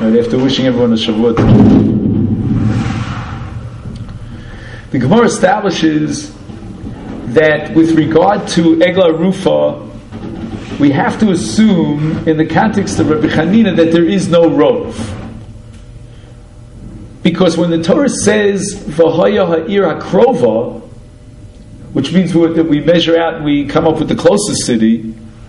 Right after wishing everyone a Shavuot. The Gemara establishes that with regard to Egla Rufa, we have to assume, in the context of Rabbi Chanina, that there is no rov. Because when the Torah says V'haya ha'ir ha'krova, which means that we measure out and we come up with the closest city,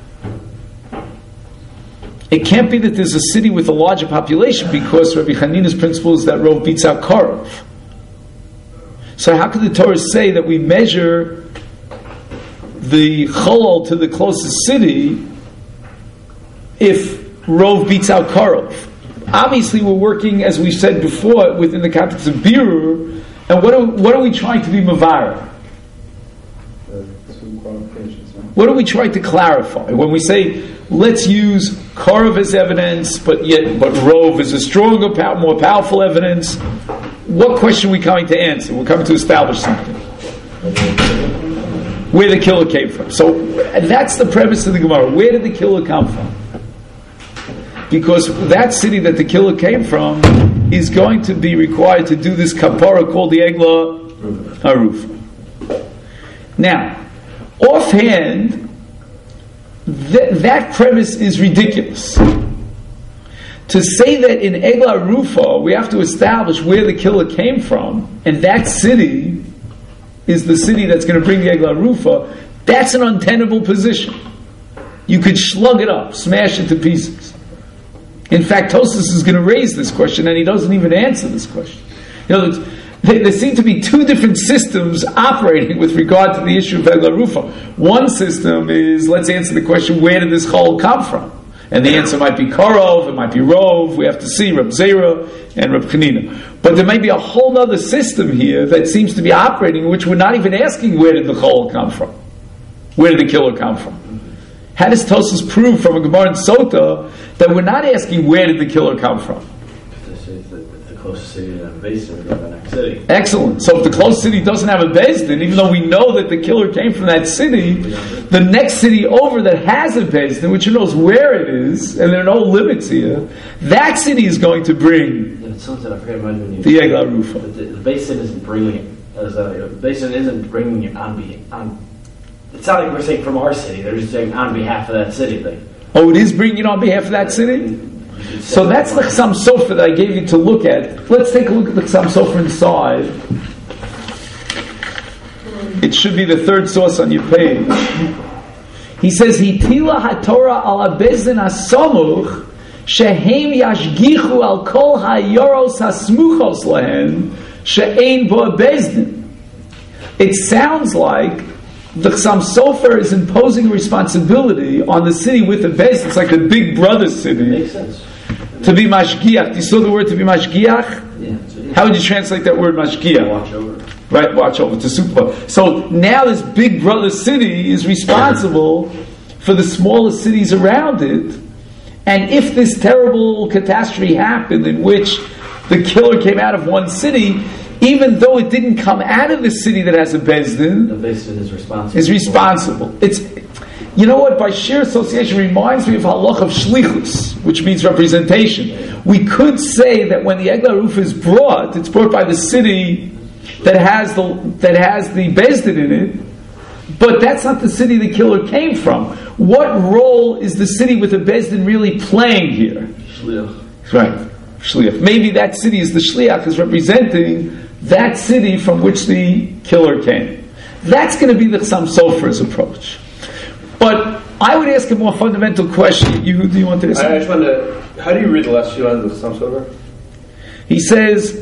it can't be that there's a city with a larger population, because Rabbi Chanina's principle is that rov beats out korov. So how could the Torah say that we measure the cholol to the closest city if rov beats out korov? Obviously, we're working, as we said before, within the context of birur, and what are we trying to be mavar? What are we trying to clarify when we say let's use korov as evidence, but rov is a stronger, more powerful evidence? What question are we coming to answer? We're coming to establish something. Where the killer came from. So that's the premise of the Gemara. Where did the killer come from? Because that city that the killer came from is going to be required to do this kapara called the Egla Haruf. Now, offhand, that premise is ridiculous. To say that in Egla Rufa we have to establish where the killer came from, and that city is the city that's going to bring the Egla Rufa, that's an untenable position. You could slug it up, smash it to pieces. In fact, Tosfos is going to raise this question, and he doesn't even answer this question. There seem to be two different systems operating with regard to the issue of Egla Rufa. One system is, let's answer the question, where did this chol come from? And the answer might be korov, it might be rov, we have to see Reb Zera and Reb Chanina. But there may be a whole other system here that seems to be operating, in which we're not even asking where did the chol come from? Where did the killer come from? How does Tosfos prove from a Gemara in Sota that we're not asking where did the killer come from? The closest city doesn't have a Beis Din, we go to the next city. Excellent. So if the close city doesn't have a Beis Din, even though we know that the killer came from that city, the next city over that has a Beis Din, which knows where it is, and there are no limits here, that city is going to bring the Egla Rufa. The Beis Din isn't bringing it. The Beis Din isn't bringing it on. It's not like we're saying from our city. They're just saying on behalf of that city. Oh, it is bringing it on behalf of that city? So that's the Chassam Sofer that I gave you to look at. Let's take a look at the Chassam Sofer inside. It should be the third source on your page. He says, Hitila haTorah al Bezdin haSamuch shehem yashgichu al kol hayoros hasmuchos lehen she'ein bo Bezdin. It sounds like the Chassam Sofer is imposing responsibility on the city with the Beis Din. It's like a big brother city. Makes sense. To be mashgiach. You saw the word to be mashgiach? Yeah. How would you translate that word mashgiach? Watch over. Right, watch over, to supervise. So now this big brother city is responsible for the smaller cities around it. And if this terrible catastrophe happened in which the killer came out of one city, even though it didn't come out of the city that has a Beis Din, the Beis Din is responsible. It's, you know what, by sheer association reminds me of halach of shlichus, which means representation. We could say that when the Egla Rufa is brought, it's brought by the city that has the Beis Din in it, but that's not the city the killer came from. What role is the city with the Beis Din really playing here? Shliach. Right, shliach. Maybe that city is the shliach, is representing that city from which the killer came. That's going to be the Chassam Sofer's approach. But I would ask a more fundamental question. Do you want to ask? I just wanted to, how do you read the last few lines of the Chassam Sofer? He says,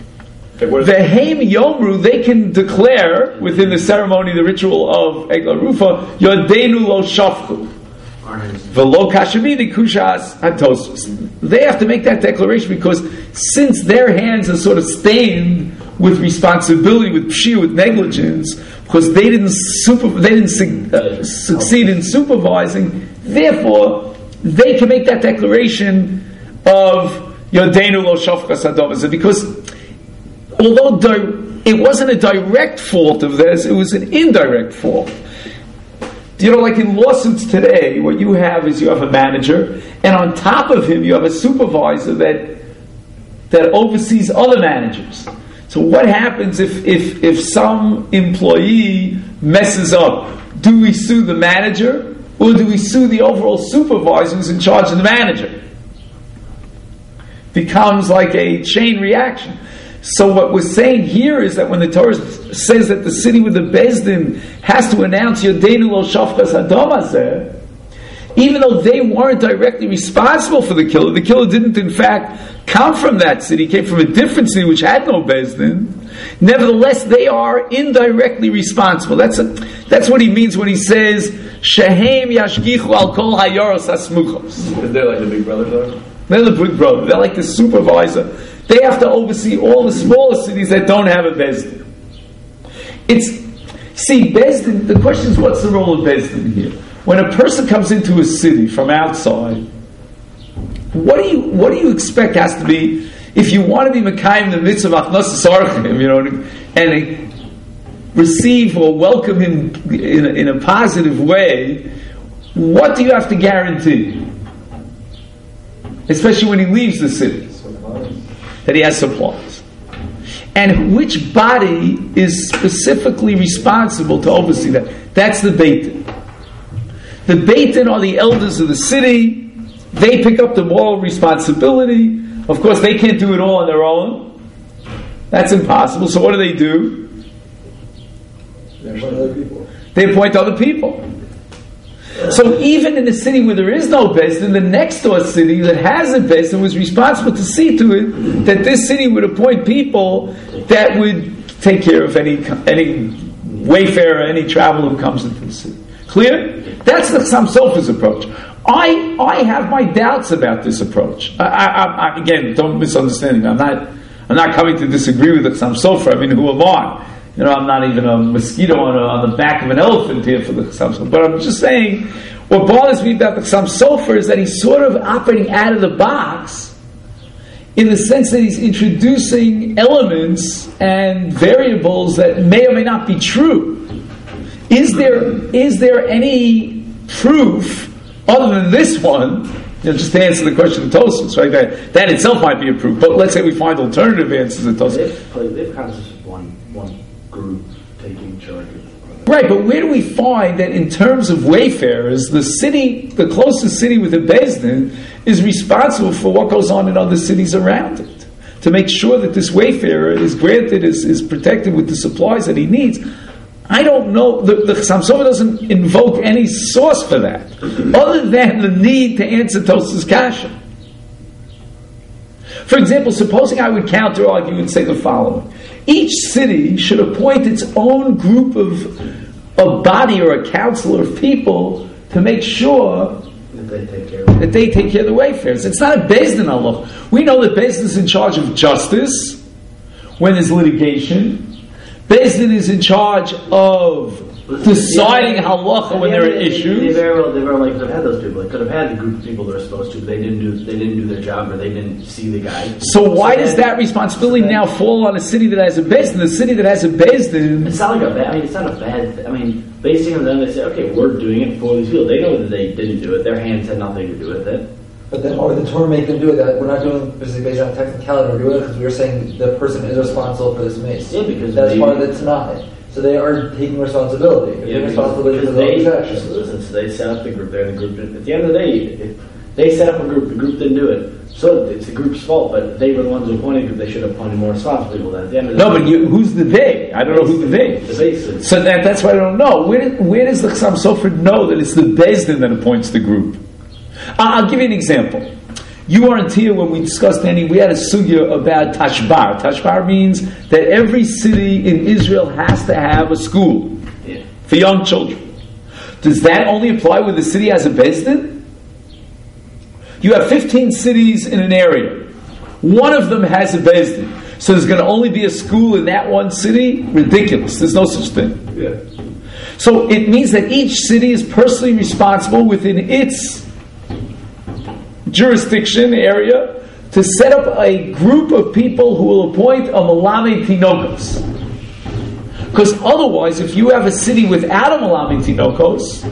Vehem Yomru, they can declare within the ceremony, the ritual of Egla Rufa, Yodenu lo shafchu. Velo kashavidi kushas hatosfos. They have to make that declaration because since their hands are sort of stained with responsibility, with pshia, with negligence, because they didn't succeed in supervising, therefore they can make that declaration of Yodenu lo shafchas hadam, because although it wasn't a direct fault of theirs, it was an indirect fault. Like in lawsuits today, what you have is you have a manager, and on top of him you have a supervisor that that oversees other managers. So what happens if some employee messes up? Do we sue the manager, or do we sue the overall supervisor who's in charge of the manager? Becomes like a chain reaction. So what we're saying here is that when the Torah says that the city with the Beis Din has to announce Yodeinu lo shafchas hadam hazeh, even though they weren't directly responsible for the killer didn't in fact come from that city, came from a different city which had no Beis Din, nevertheless they are indirectly responsible. That's what he means when he says Shehem yashgichu al kol hayoros hasmuchos. They're like the big brother though? They're the big brother. They're like the supervisor. They have to oversee all the smaller cities that don't have a Beis Din. Beis Din, the question is, what's the role of Beis Din here? When a person comes into a city from outside, what do you expect has to be, if you want to be Mekayim the mitzvah of Achnosas Orchim, and receive or welcome him in a positive way, what do you have to guarantee? Especially when he leaves the city. That he has supplies. And which body is specifically responsible to oversee that? That's the Beit Din. The Beit Din are the elders of the city. They pick up the moral responsibility. Of course, they can't do it all on their own. That's impossible. So what do? They appoint other people. They appoint other people. So even in a city where there is no Beis Din, the next door city that has a Beis Din was responsible to see to it that this city would appoint people that would take care of any wayfarer, any traveler who comes into the city. Clear? That's the Chassam Sofer's approach. I have my doubts about this approach. I again, don't misunderstand me. I'm not coming to disagree with the Chassam Sofer. I mean, who am I? I'm not even a mosquito on the back of an elephant here for the Chassam Sofer. But I'm just saying, what bothers me about the Chassam Sofer is that he's sort of operating out of the box in the sense that he's introducing elements and variables that may or may not be true. Is there any proof other than this one? Just to answer the question of Tosfos, right? That itself might be a proof. But let's say we find alternative answers to Tosfos. They've kind of just one group taking charge of. Right, but where do we find that in terms of wayfarers, the closest city with a Beis Din is responsible for what goes on in other cities around it, to make sure that this wayfarer is granted, is protected with the supplies that he needs? I don't know. The Chassam Sofer doesn't invoke any source for that, other than the need to answer Tosfos' kasha. For example, supposing I would counter argue and say the following: each city should appoint its own group of a body or a council of people to make sure that they take care of the wayfarers. It's not a Beis Din halacha. We know that Beis Din is in charge of justice when there's litigation. Beis Din is in charge of deciding halacha when there are issues. They very well could have had those people. They could have had the group of people that were supposed to. They didn't do their job, or they didn't see the guy. So why does that responsibility now fall on a city that has a Beis Din? The city that has a Beis Din. It's not like a bad. I mean, it's not a bad. I mean, basing on them, they say, okay, we're doing it for these people. They know that they didn't do it. Their hands had nothing to do with it. But then, why would the Torah make them do it? That we're not doing this based on technicality. We're doing it because we're saying the person is responsible for this mace. Yeah, because that's part of the Tanakh. So they are taking responsibility. They're taking responsibility for those actions. Listen, so they set up the group. They're the group. At the end of the day, if they set up a group, the group didn't do it. So it's the group's fault. But they were the ones who appointed because they should have appointed more responsible people. At the end of the day, Who's the they? I don't know who the they is. The basis. So that's why I don't know. Where does the Chassam Sofer know that it's the Beis Din that appoints the group? I'll give you an example. You weren't here when we discussed any. We had a sugya about Tashbar. Tashbar means that every city in Israel has to have a school for young children. Does that only apply when the city has a Beis Din? You have 15 cities in an area. One of them has a Beis Din. So there's going to only be a school in that one city? Ridiculous. There's no such thing. Yeah. So it means that each city is personally responsible within its jurisdiction area to set up a group of people who will appoint a Malamed Tinokos. Because otherwise, if you have a city without a Malamed Tinokos,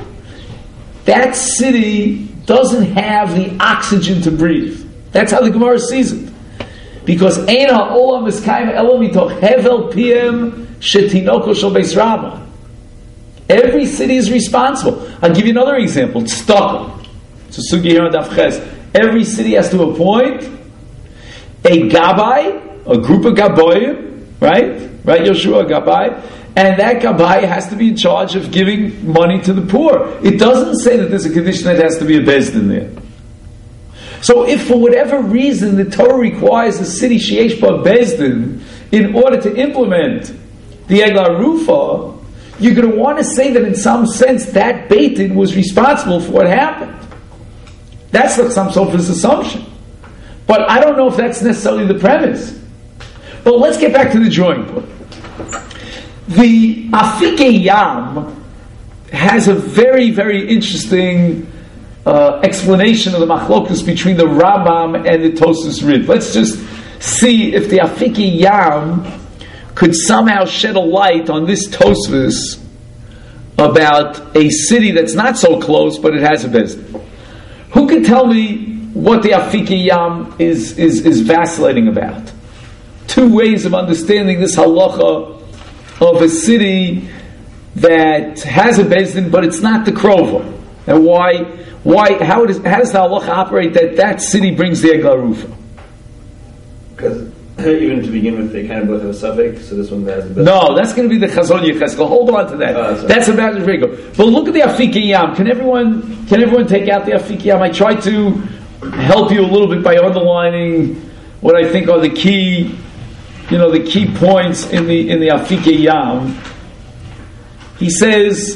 that city doesn't have the oxygen to breathe. That's how the Gemara sees it. Because Ein ha'olam is kaim elo mitoch hevel piem shetinoko shel beis Rabbah. Every city is responsible. I'll give you another example. Tzedakah. It's a sugi here on Daf Ches. Every city has to appoint a gabai, a group of gabayim, right? Right, Yoshua, gabai. And that gabai has to be in charge of giving money to the poor. It doesn't say that there's a condition that has to be a bezdin there. So if for whatever reason the Torah requires a city sheyesh ba bezdin in order to implement the Eglah Rufa, you're going to want to say that in some sense that Beit Din was responsible for what happened. That's like some sort of assumption. But I don't know if that's necessarily the premise. But let's get back to the drawing board. The Afikei Yam has a very, very interesting explanation of the machlokus between the Rambam and the Tosfos Rid. Let's just see if the Afikei Yam could somehow shed a light on this Tosfos about a city that's not so close, but it has a bezdin. Who can tell me what the Afikei Yam is vacillating about? Two ways of understanding this halacha of a city that has a bezdin, but it's not the krova. And how does the halacha operate that city brings the Eglah Rufa? Because even to begin with, they kind of both have a suffix, so this one has a bezdin. No, that's going to be the Chazon Yecheskel. Hold on to that. That's about the Rigo. But look at the Afikei Yam. Can everyone take out the Afikei Yam? I tried to help you a little bit by underlining what I think are the key points in the Afikei Yam. He says,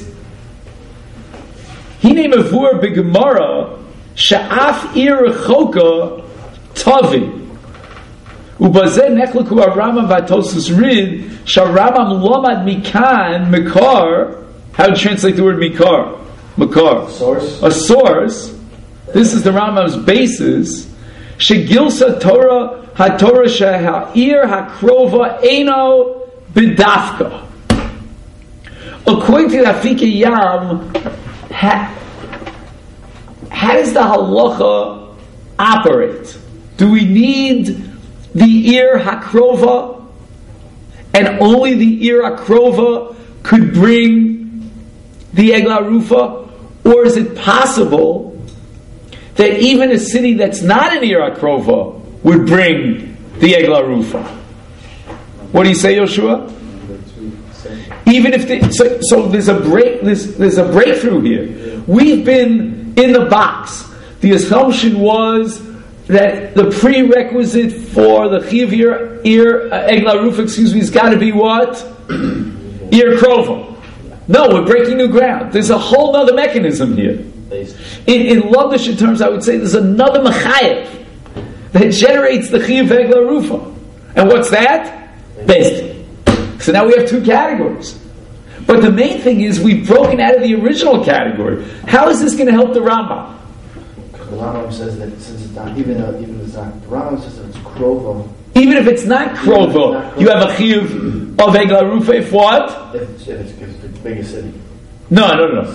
Hine mevur b'Gemara she'af ir rechoka tavi ubazeh nechlaku Aramam v'Tosfos Rid sh'Aramam lomad mikan mekar. How to translate the word mikar? Makar. Source. A source. This is the Rambam's basis. Shegilsa Torah HaTorah she'ha'ir hakrova eino b'dafka. According to the Afikei Yam, how does the halacha operate? Do we need the ir hakrova, and only the ir hakrova could bring the Eglah Rufa, or is it possible that even a city that's not an ir hakrova would bring the Eglah Rufa? What do you say, Yoshua? Even if so there's a breakthrough here. We've been in the box. The assumption was that the prerequisite for the Chiyuv Eglah Rufa, has got to be what? Ir Krova. No, we're breaking new ground. There's a whole other mechanism here. In Lubavitch terms, I would say there's another mechayev that generates the Chiyuv Eglah Rufa. And what's that? Bezdin. So now we have two categories. But the main thing is we've broken out of the original category. How is this going to help the Rambam? The Rambam says that since it's not, even if it's not, the Rambam says that it's krova. Even if it's not krova, you have a chiyuv of Eglah Rufa if what? If it's the biggest city. No.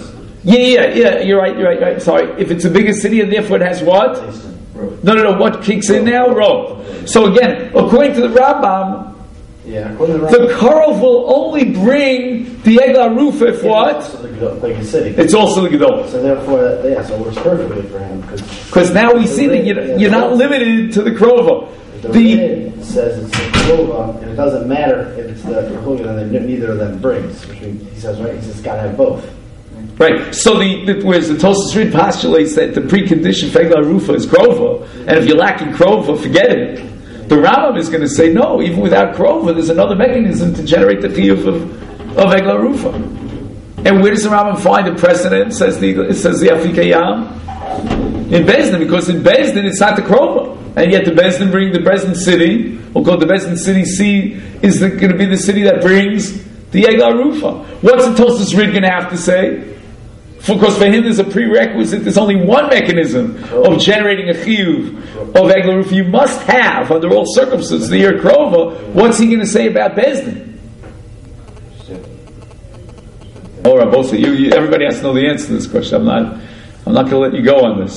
Yeah, you're right. Sorry. If it's the biggest city and therefore it has what? No. What kicks in now? Row. So again, according to the Rambam, the Karov will only bring the Eglah Rufa if what? It's also the biggest city. It's also the Gedol. So therefore, so it works perfectly for him. Because now we see that you're not limited to the Krova. The Rid says it's the Krova, and it doesn't matter if it's the Rehuga, and neither of them brings. Which means, he says, right, it's got to have both. Right. So whereas the Tosfos Rid postulates that the precondition for Eglah Rufa is Krova, and if you're lacking Krova, forget it. The Rambam is going to say, no, even without Krova, there's another mechanism to generate the chiyuv of Eglah Rufa. And where does the Rambam find the precedent? Says the Afikei Yam? In Bezdin, because in Bezdin it's not the Krova. And yet the Bezdin city, we'll call the Bezdin city is going to be the city that brings the Eglah Rufa. What's the Tosfos Rid going to have to say? Because for him there's a prerequisite, there's only one mechanism of generating a chiyuv of Eglah Rufa. You must have, under all circumstances, the Ir Krova. What's he going to say about Bezdin? All right, both of you, everybody has to know the answer to this question. I'm not going to let you go on this.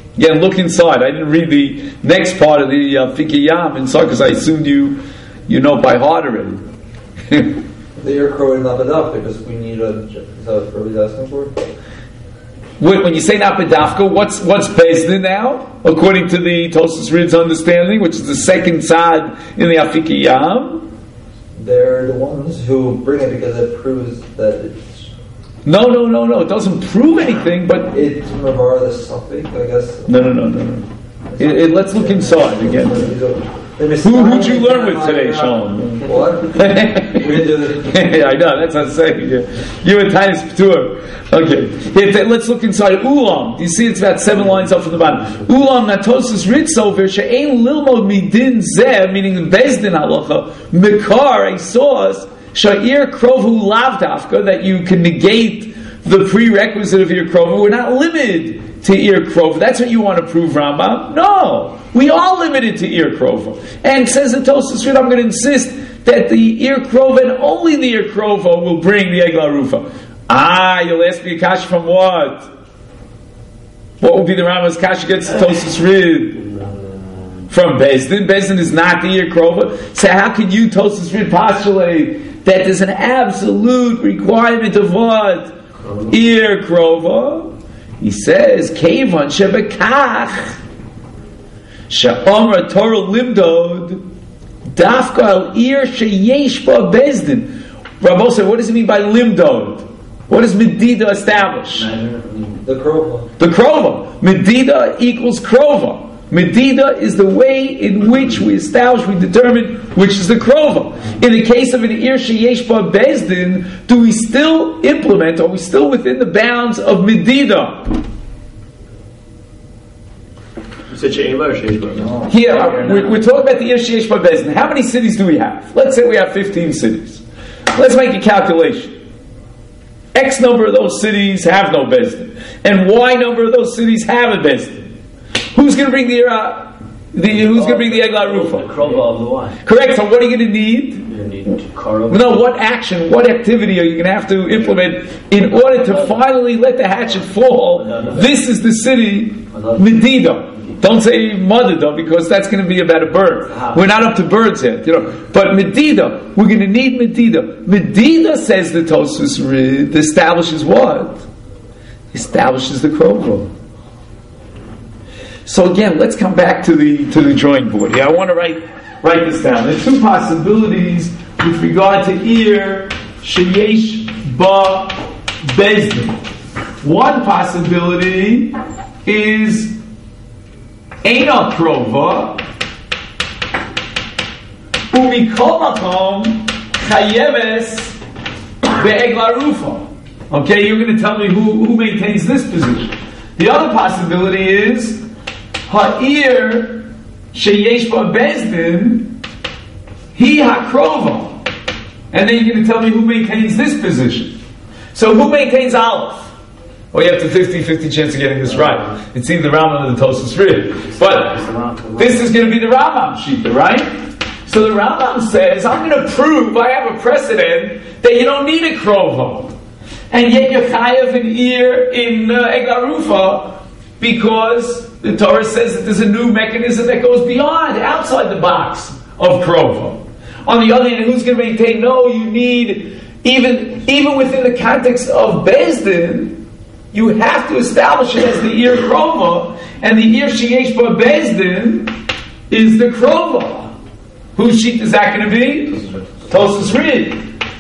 Yeah, look inside. I didn't read the next part of the Fikiyam inside because I assumed you know by heart already. The ear crow is not enough because we need a. Is that what he's asking for? When you say not bedafka, what's Bezdin now? According to the Tosfos Rid's understanding, which is the second side in the Afikiyam. They're the ones who bring it because it proves that it's. No. It doesn't prove anything, but it's Mavar the suffix, I guess. No. Let's look inside again. Who'd you learn with today, Sean? What? Yeah, I know, that's what I'm saying. You and Titus P'tur. Okay. Let's look inside. Ulam. You see it's about 7 lines up from the bottom. Ulam Natosis Ritzover She'ein Lilmod Midin Zeh, meaning the Bezdin Halacha, Mekar, a source, Sha'ir Krovu Lavdafka, that you can negate the prerequisite of Ir Krovu. We're not limited to Ir Krovu. That's what you want to prove, Rambam. No. We are limited to Ir Krovu. And says the Tosfos Rid, I'm going to insist that the Ir Krovu and only the Ir Krovu will bring the Egla Rufa. You'll ask me a kasha from what? What will be the Rambam's kasha against the Tosfos Rid? From Bezdin. Bezdin is not the Ir Krovu. So how can you, Tosfos Rid, postulate that there's an absolute requirement of what? Ir Krovu. He says, Kevan Shebekach Sha'omra Torah Limdod Dafka Al Ir Sheyesh Ba Bezdin. Rabbi said, what does it mean by Limdod? What does Medida establish? The Krova. The Krova. Medida equals Krova. Medida is the way in which we establish, we determine which is the Krova. In the case of an Ir Sheyesh Ba Bezdin, do we still implement, are we still within the bounds of Medida? You said She'ein or Sheyesh Ba? Here, we're talking about the Ir Sheyesh Ba Bezdin. How many cities do we have? Let's say we have 15 cities. Let's make a calculation. X number of those cities have no Bezdin. And Y number of those cities have a Bezdin. Who's going to bring the Egla Rufa? The Krova of the wine. Correct. So what are you going to need? You need Karov. No, what action, what activity are you going to have to implement in order to finally let the hatchet fall? This is the city, Medida. Don't say Madida because that's going to be about a bird. We're not up to birds yet, But Medida, we're going to need Medida. Medida, says the Tosfos Rid, establishes what? Establishes the Krova. So again, let's come back to the drawing board. I want to write this down. There are 2 possibilities with regard to Ir Sheyesh Ba Bezdin. One possibility is Eina Krova Umikol Makom Chayeves Be'egla Rufa. Okay, you're going to tell me who maintains this position. The other possibility is Ha'ir Sheyesh Ba Bezdin Hi HaKrova. And then you're going to tell me who maintains this position. So who maintains Aleph? Well, you have the 50-50 chance of getting this right. It's either the Rambam or the Tosfos Rid. But this is going to be the Rambam Shita, right? So the Rambam says, I'm going to prove, I have a precedent, that you don't need a Krova. And yet you're chayav in Ir in Egla Rufa because the Torah says that there's a new mechanism that goes beyond, outside the box of Krova. On the other hand, who's going to maintain? No, you need, even within the context of Bezdin, you have to establish it as the Ir Krova, and the Ir Sheyesh Ba Bezdin is the Krova. Whose sheet is that going to be? Tosfos Rid.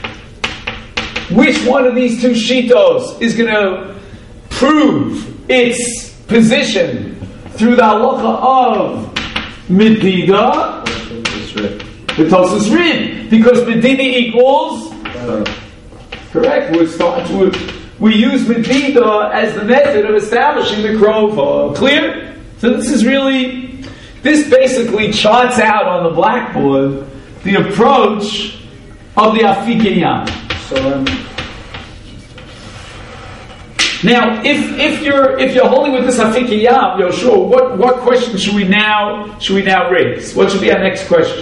Which one of these 2 shitos is going to prove its position through the halacha of Medida? The Tosfos Rid. Because Medida equals? Correct. We use Medida as the method of establishing the Krova. Clear? So this basically charts out on the blackboard the approach of the Afikiyam. So now, if you're holding with this Afikiyam, Yoshua, what question should we now raise? What should be our next question?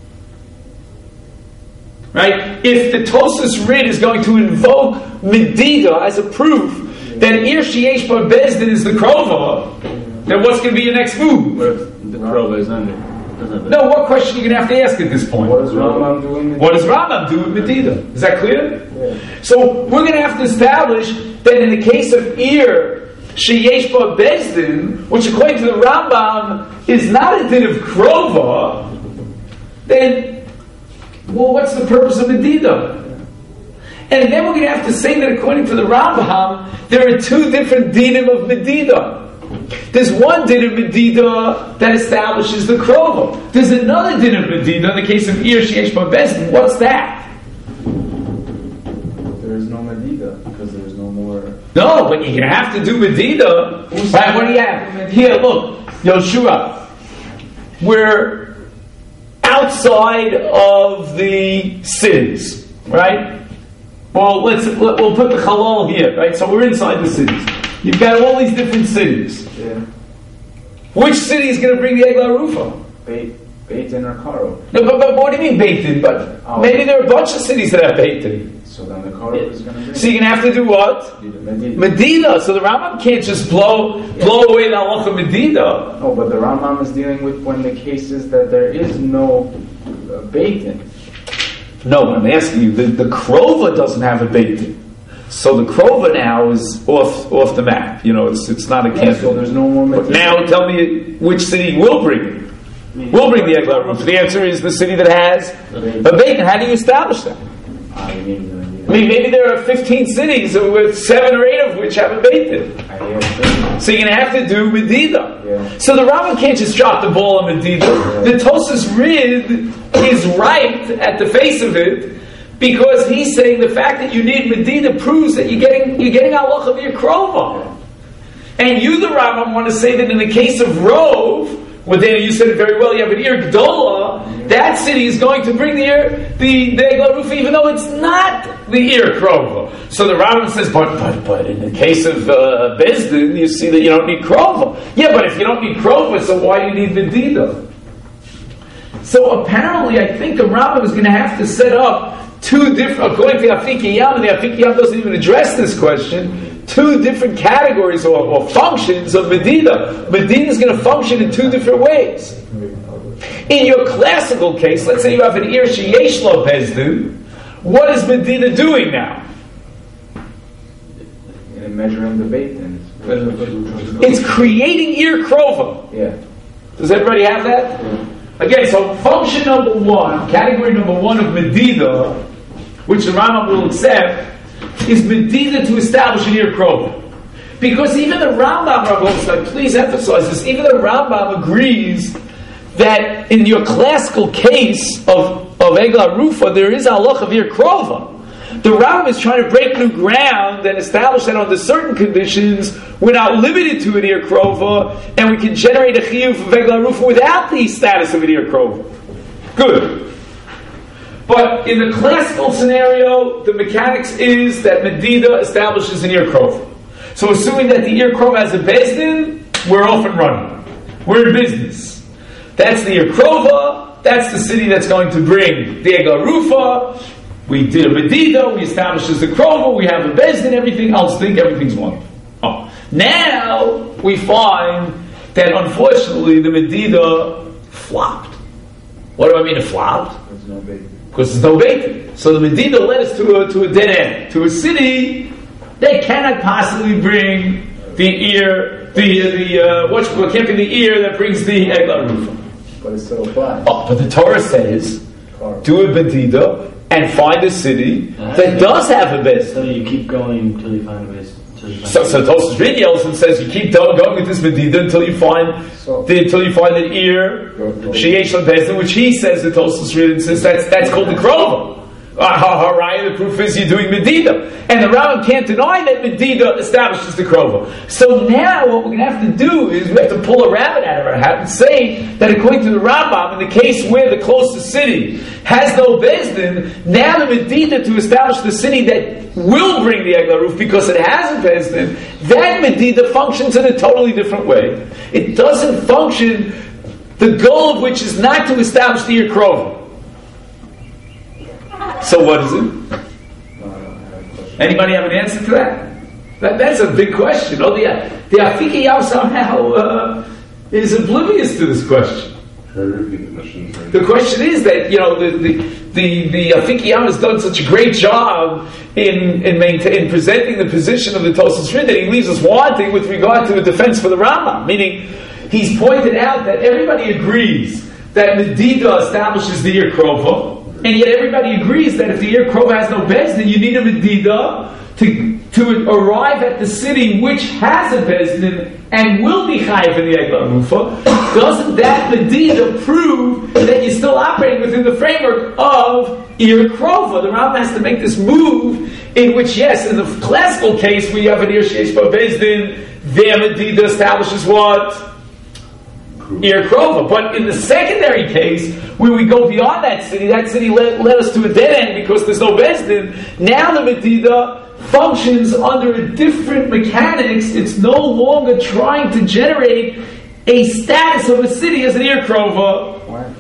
Right? If the Tosfos Rid is going to invoke Medida as a proof that Ir Sheyesh Ba Bezdin is the Krova, then what's going to be your next move? What if the Krova is under? No, what question are you going to have to ask at this point? What does Rambam do in What does Rambam do with Medida? Is that clear? Yeah. So we're going to have to establish that in the case of Ir, Sheyesh Ba Bezdin, which according to the Rambam is not a din of Krova, then, well, what's the purpose of Medida? And then we're going to have to say that according to the Rambam, there are two different dinim of Medida. There's one din of Medida that establishes the Krova. There's another din of Medida in the case of Ir Sheyesh Ba Bezdin. What's that? There is no Medida because there's no more. No, but you're going to have to do Medida. Right, what do you have? Here, look, Yoshua. We're outside of the cities, right? Well, we'll put the Halal here, right? So we're inside the cities. You've got all these different cities. Yeah. Which city is going to bring the Egla Rufa? Beitin or Karo. No, but what do you mean Beitin? But maybe there are a bunch of cities that have Beitin. So then the Karo is going to bring. So you're going to have to do what? Medida. So the Rambam can't just blow away the halacha of Medida. No, but the Rambam is dealing with when the case is that there is no Beitin. No, but I'm asking you, the Krova doesn't have a Beitin. So the Krova now is off the map. You know, it's not a candidate. So there's no more Medida. But now tell me which city will bring it. Will bring the Egla Rufa. The answer is the city that has a Beitin. How do you establish that? I mean, maybe there are 15 cities with 7 or 8 of which have a Beitin. So you're going to have to do Medida. Yeah. So the Rambam can't just drop the ball on Medida. The Tosas Rid is right at the face of it because he's saying the fact that you need Medida proves that you're getting halacha of your Krova. And you, the Rambam, want to say that in the case of Rove, well, Dana, you said it very well. You have an Ir Gdola. That city is going to bring the Egla Rufa, even though it's not the Ir Krova. So the Rambam says, but in the case of Bezdin, you see that you don't need Krova. Yeah, but if you don't need Krova, so why do you need Medida? So apparently, I think the Rambam is going to have to set up two different, according to the Afiki Yam, and the Afiki Yam doesn't even address this question, two different categories or functions of Medida. Medida is going to function in two different ways. In your classical case, let's say you have an Ir Sheyesh Lo Bezdin, what is Medida doing now? Measuring the Beitin. It's creating Ir Krova. Yeah. Does everybody have that? Yeah. Again, so function number one, category number one of Medida, which the Rambam will accept, is Medida to establish an Ir Krova. Because even the Rambam, please emphasize this, even the Rambam agrees that in your classical case of Egla Rufa, there is a halacha of Ir Krova. The Rambam is trying to break new ground and establish that under certain conditions, we're not limited to an Ir Krova, and we can generate a chiyuv of Egla Rufa without the status of an Ir Krova. Good. But in the classical scenario, the mechanics is that Medida establishes an Ir Krova. So assuming that the Ir Krova has a Bezdin, we're off and running. We're in business. That's the Ir Krova. That's the city that's going to bring the Egla Rufa. We did a Medida. We established as the Krova. We have a Bezdin. Everything else, everything's wonderful. Oh. Now we find that unfortunately the Medida flopped. What do I mean it flopped? There's no Beitin. Because there's no Beitin. So the Medida led us to a dead end, to a city that cannot possibly bring the ear, what can't be the ear that brings the Egla Rufa. But it still applies. Oh, but the Torah says, do a Medida and find a city that does have a Bezdin. So you keep going until you find a Bezdin. So Tosfos Rid yells and says, you keep going with this Medida until you find an ear, Sheyesh Lo Bezdin, which he says the Tosfos Rid says that's called the Krova. Haraya, the proof is you're doing Medida. And the Rambam can't deny that Medida establishes the Krova. So now what we're going to have to do is we have to pull a rabbit out of our hat and say that according to the Rambam, in the case where the closest city has no Bezdin, now the Medida to establish the city that will bring the Egla Rufa because it has a Bezdin, that Medida functions in a totally different way. It doesn't function, the goal of which is not to establish the Ir Krova. So what is it? Anybody have an answer to that? That's a big question. Oh, the Afiki Yam somehow is oblivious to this question. The question is that the Afiki Yam has done such a great job in presenting the position of the Tosfos Rin that he leaves us wanting with regard to a defense for the Rambam. Meaning, he's pointed out that everybody agrees that Medida establishes the Ir Krova, and yet everybody agrees that if the Ir Krova has no Bezdin, you need a Medida to arrive at the city which has a Bezdin and will be Chayiv in the Eglah Rufa. Doesn't that Medida prove that you're still operating within the framework of Ir Krova? The Rambam has to make this move in which, yes, in the classical case where you have an Ir Sheish Ba Bezdin, their Medida establishes what? Ir Krova. But in the secondary case, where we go beyond that city led us to a dead end because there's no Bezdin. Now the Medida functions under a different mechanics. It's no longer trying to generate a status of a city as an Ir Krova. Why?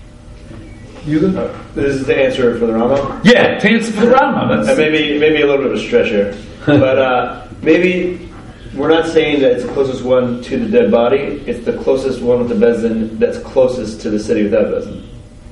This is the answer for the Rambam? Yeah, to answer for the Rambam. And maybe a little bit of a stretch here. But maybe we're not saying that it's the closest one to the dead body. It's the closest one with the Bezdin that's closest to the city without Bezdin.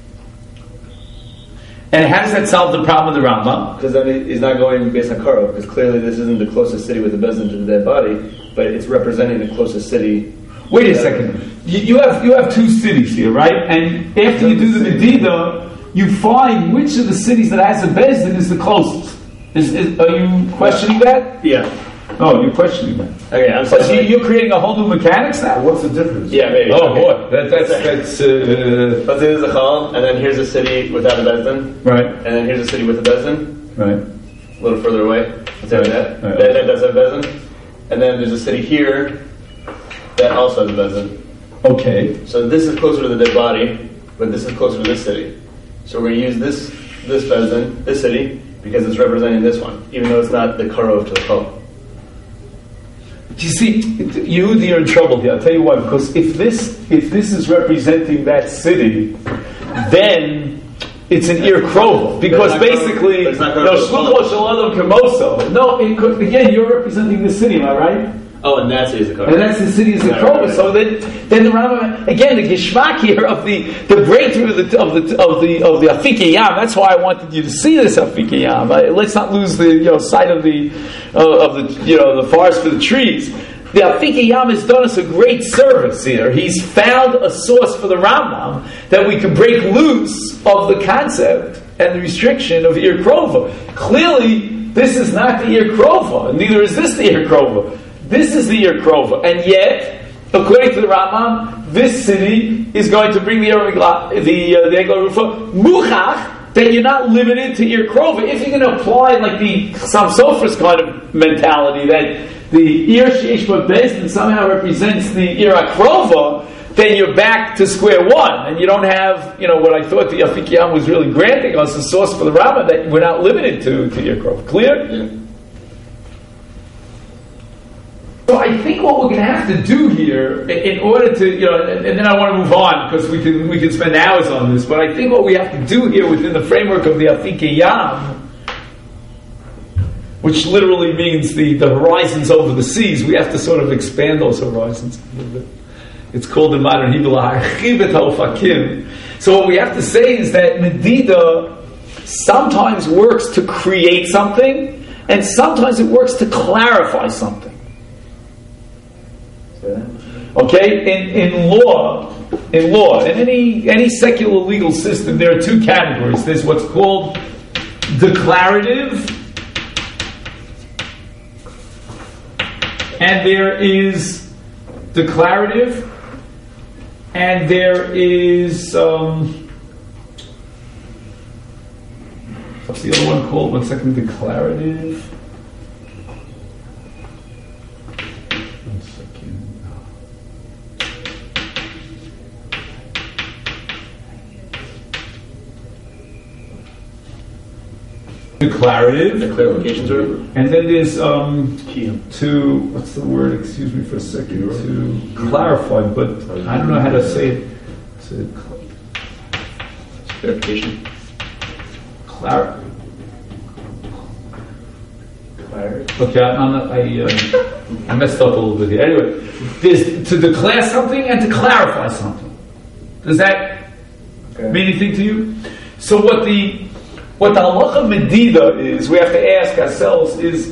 And how does that solve the problem of the Rambam? Because then he's not going based on Karo, because clearly this isn't the closest city with the Bezdin to the dead body, but it's representing the closest city. Wait a second. You have two cities here, right? And after you do the Medida, you find which of the cities that has a Bezdin is the closest. Are you questioning that? Yeah. Oh, you're questioning that. Okay, I'm So sorry. you're creating a whole new mechanics now? What's the difference? Yeah, maybe. Oh Okay. boy, that's Let's say there's a Chal, and then here's a city without a Bezdin, right, and then here's a city with a Bezdin, right. a little further away. Let's say that. Right. That does have Bezdin. And then there's a city here that also has a Bezdin. Okay. So this is closer to the dead body, but this is closer to this city. So we're going to use this Bezdin, this city, because it's representing this one, even though it's not the Karov to the Chal. You see, Yehudi are in trouble here. I'll tell you why. Because if this is representing that city, then it's an Ir Krova. Because basically, it's not no, Shlucho Shalom Kemoso. No, again, you're representing the city, am I right? Oh, and that city is the Karov. And that's the city is the Krova. So then the Rambam, again, the Geshmak here of the breakthrough of the Afiki Yam. That's why I wanted you to see this Afiki Yam. Let's not lose the sight of the forest for the trees. The Afiki Yam has done us a great service here. He's found a source for the Rambam that we can break loose of the concept and the restriction of Ir Krova. Clearly, this is not the Ir Krova, and neither is this the Ir Krova. This is the Ir Krova, and yet, according to the Rambam, this city is going to bring the Eglah Rufa Muchach, that you're not limited to Ir Krova. If you're going to apply like the Chassam Sofer's kind of mentality that the Ir Sheish Ba Bezdin somehow represents the Ir Krova, then you're back to square one, and you don't have what I thought the Afiki Yam was really granting us, a source for the Rambam that we're not limited to Ir Krova. Clear? Yeah. So I think what we're going to have to do here, in order to, and then I want to move on because we can spend hours on this. But I think what we have to do here within the framework of the Afiki Yam, which literally means the horizons over the seas, we have to sort of expand those horizons a little bit. It's called in modern Hebrew Harchibet HaOfakim. So what we have to say is that Medida sometimes works to create something, and sometimes it works to clarify something. Okay, in law, in any secular legal system, there are two categories. There's what's called declarative, and there is declarative, and there is what's the other one called? 1 second, declarative. Declarative. The clarifications are. And then there's to what's the word? Excuse me for a second. To clarify, but I don't know how to say it. Clarification. Okay, I messed up a little bit here. Anyway, there's to declare something and to clarify something. Does that mean anything to you? So what the halacha medida is, we have to ask ourselves, is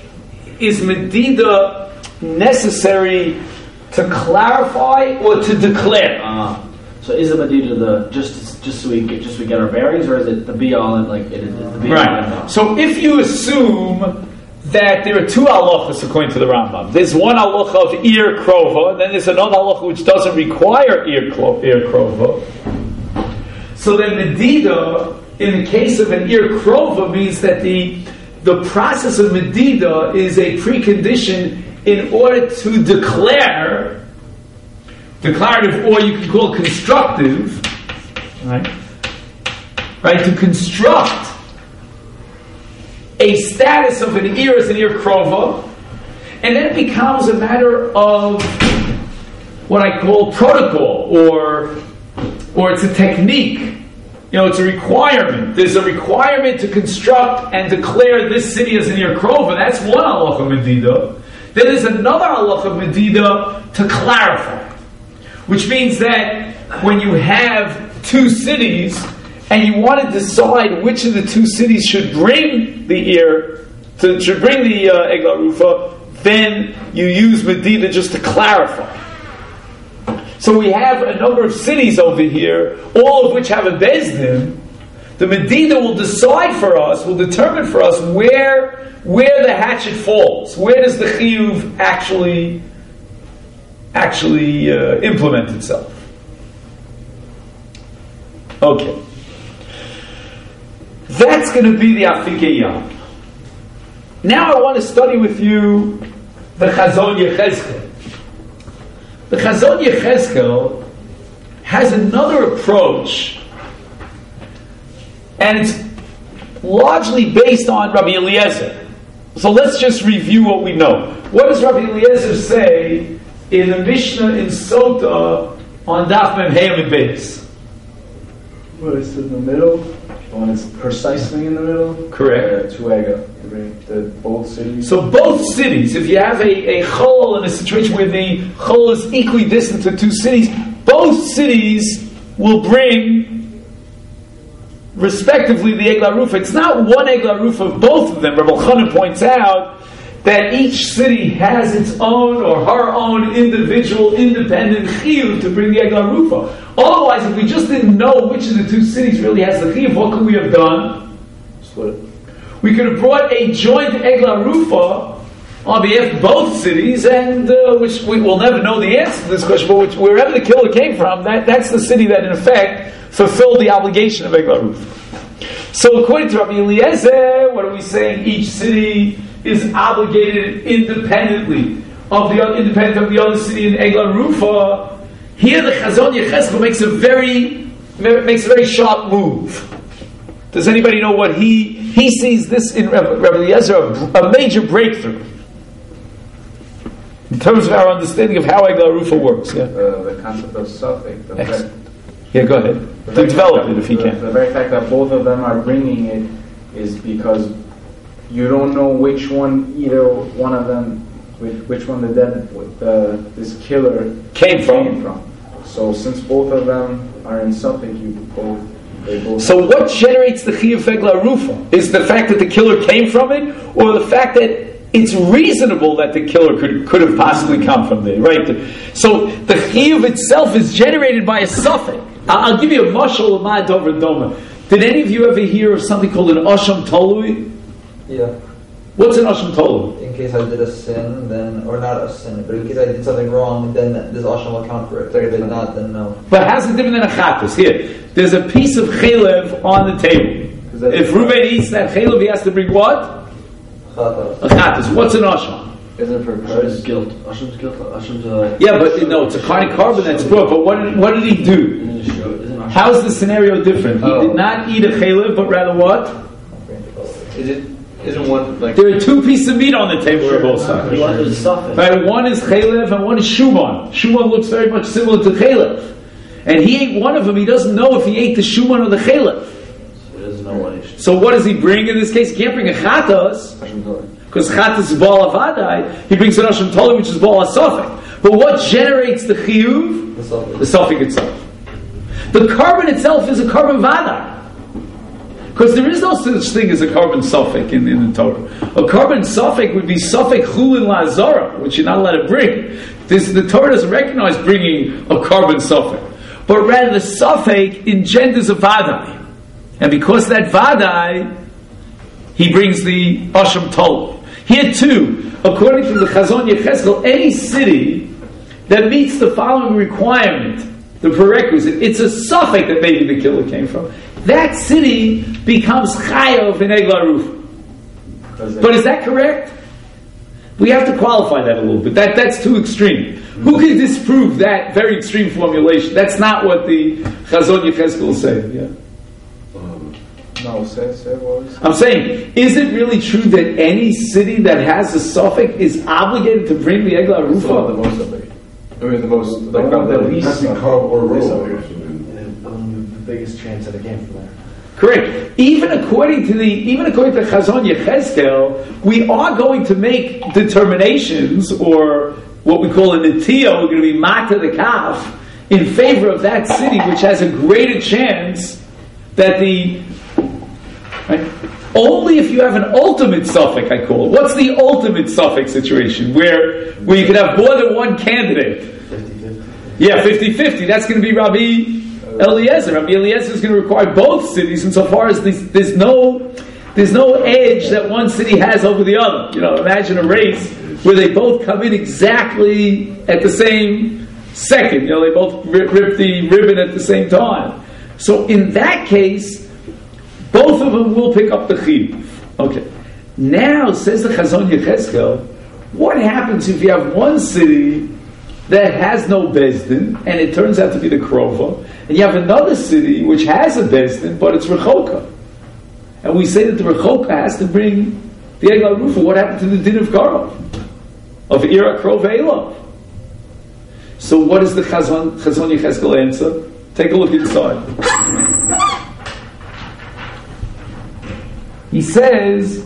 medida necessary to clarify or to declare? So is the medida just so we get our bearings, or is it the be all and like it is the be all? Right. So if you assume that there are two halachas according to the Rambam, there's one halacha of ir krova, and then there's another halacha which doesn't require ir krova. So then medida, in the case of an ir krova, means that the process of medida is a precondition in order to declare, declarative, or you can call it constructive, right? To construct a status of an ir as an ir krova, and then it becomes a matter of what I call protocol, or it's a technique. It's a requirement. There's a requirement to construct and declare this city as an ir krova. That's one halacha medida. Then there's another halacha medida to clarify, which means that when you have two cities and you want to decide which of the two cities should bring the Eglah Rufa, then you use medida just to clarify. So we have a number of cities over here, all of which have a bezdin. The medida will decide for us, will determine for us where the hatchet falls. Where does the chiyuv actually implement itself? Okay. That's going to be the Afikei Yam. Now I want to study with you the Chazon Yechezkel. The Chazon Yechezkel has another approach, and it's largely based on Rabbi Eliezer. So let's just review what we know. What does Rabbi Eliezer say in the Mishnah in Sota on Daf Mem Hey Amud Beis? Well, it's in the middle. One is precisely in the middle. Correct. Both cities. So both cities, if you have a chol in a situation where the chol is equidistant to two cities, both cities will bring, respectively, the Eglah Rufa. It's not one Eglah Rufa of both of them. Rabbi Chanan points out that each city has its own or her own individual, independent chiyuv to bring the Eglah Rufa. Otherwise, if we just didn't know which of the two cities really has the chiyuv, what could we have done? Split. We could have brought a joint Eglah Rufa on behalf of both cities, and which we will never know the answer to this question, but wherever the killer came from, that's the city that in effect fulfilled the obligation of Eglah Rufa. So according to Rabbi Eliezer, what are we saying? Each city is obligated independent of the other city in Eglah Rufa. Here the Chazon Yechezkel makes a very sharp move. Does anybody know what he sees this in Rabbi Eliezer a major breakthrough in terms of our understanding of how Eglah Rufa works? Yeah. The concept of suffix. Yeah, go ahead. Develop it if you can. The very fact that both of them are bringing it is because you don't know which one, either one of them, which one this killer came from. So since both of them are in suffix, they both. So what generates the chiyuv Eglah Rufa? Is the fact that the killer came from it, or the fact that it's reasonable that the killer could have possibly come from there, right? So the chiyuv itself is generated by a suffix. I'll give you a mashal of my Dover Doma. Did any of you ever hear of something called an Asham Tolui? Yeah. What's an Asham Tolui? In case I did a sin, then, or not a sin, but in case I did something wrong, then this Asham will count for it. If I did not, then no. But how's it different than a chatas? Here, there's a piece of chalev on the table. If Reuben eats that chalev, he has to bring what? Chatas. A chatas. What's an Asham? Isn't it for Hashem's guilt? Hashem's guilt? Hashem's yeah, but no, it's a kind of carbon that's brought. But what did he do? How's the scenario different? He did not eat a chalev, but rather what? Isn't one like there are two pieces of meat on the table on both sides. Right, one is chalev and one is shuman. Shuman looks very much similar to chalev, and he ate one of them. He doesn't know if he ate the shuman or the chalev. So he doesn't know what he should. So what does he bring in this case? He can't bring a chatas. Because Chatas is Baal Avadai, he brings an Asham Toli, which is Baal HaSafek. But what generates the Chiyuv? The Safek itself. The carbon itself is a carbon Vadai. Because there is no such thing as a carbon Safek in the Torah. A carbon Safek would be Safek Chulin La'azara, which you're not allowed to bring. The Torah doesn't recognize bringing a carbon Safek. But rather the Safek engenders a Vadai. And because of that Vadai, he brings the Asham Tol. Here too, according to the Chazon Yechezkel, any city that meets the following requirement, the prerequisite, it's a Safek that maybe the killer came from, that city becomes Chayav in Eglah Rufa. But is that correct? We have to qualify that a little bit. That's too extreme. Who can disprove that very extreme formulation? That's not what the Chazon Yechezkel say. Yeah. No, say what is. I'm saying, is it really true that any city that has a suffix is obligated to bring the Eglah Rufa? The most suffix. I mean, the most, like, the least has to be carb or roll. The biggest chance that it came from there. Correct. Even according to Chazon Yechezkel, we are going to make determinations, or what we call a netiyah. We're going to be mata the kaf in favor of that city, which has a greater chance that the right? Only if you have an ultimate suffix, I call it. What's the ultimate suffix situation? Where you can have more than one candidate. 50-50. Yeah, 50-50. That's going to be Rabbi Eliezer. Rabbi Eliezer is going to require both cities insofar as there's no edge that one city has over the other. You know, imagine a race where they both come in exactly at the same second. You know, they both rip the ribbon at the same time. So in that case, both of them will pick up the chiyuv. Okay. Now, says the Chazon Yechezkel, what happens if you have one city that has no Bezdin, and it turns out to be the Krova, and you have another city which has a Bezdin, but it's Rechoka. And we say that the Rechoka has to bring the Eglah Rufa. What happened to the Din of Karov? Of Ira Krova Elav? So what is the Chazon Yechezkel answer? Take a look inside. He says,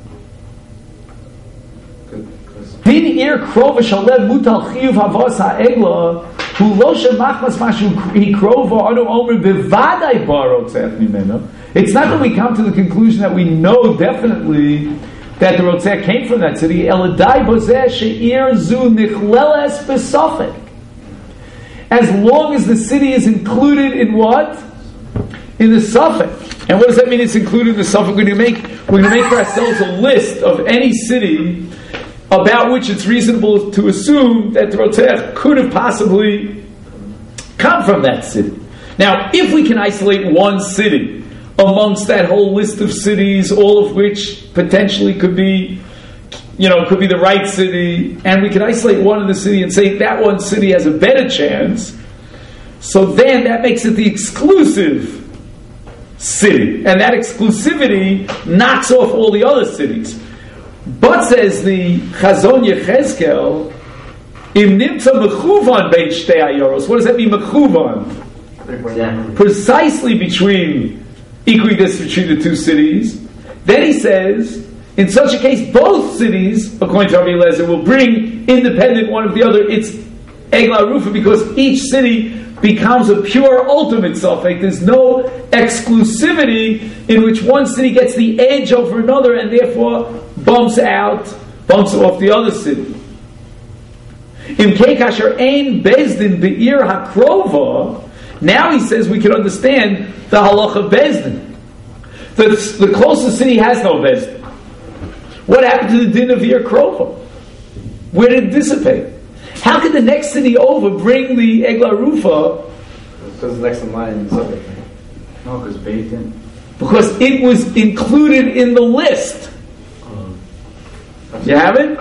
Din ir krova shalem mutal chiyuv havos ha'egla hu lo shemachmas mashu hi krova anu omer bevadai barotzech mimena. It's not that we come to the conclusion that we know definitely that the rotzech came from that city. Eladai bozeh she'ir zu nichleles besofek. As long as the city is included in what? In the suffix. And what does that mean? It's included in the suffix. We're going to make for ourselves a list of any city about which it's reasonable to assume that the Rotzech could have possibly come from that city. Now, if we can isolate one city amongst that whole list of cities, all of which potentially could be the right city, and we can isolate one in the city and say that one city has a better chance, so then that makes it the exclusive city, and that exclusivity knocks off all the other cities. But says the Chazon Yechezkel, im nimtza mechuvan bein shtei ayoros. What does that mean, mechuvan? Exactly. Precisely equidistant between the two cities. Then he says, in such a case, both cities, according to Rabbi Eliezer, will bring independent one of the other. It's Eglah Rufa, because each city becomes a pure ultimate suffix. There's no exclusivity in which one city gets the edge over another and therefore bumps off the other city. Im kasher ein bezdin be'ir hakrova. Now he says we can understand the halacha of bezdin. The closest city has no bezdin. What happened to the din of Ir Krova? Where did it dissipate? How could the next city over bring the Eglah Rufa? Because the next in line is something. No, because Beit Din. Because it was included in the list. You have it?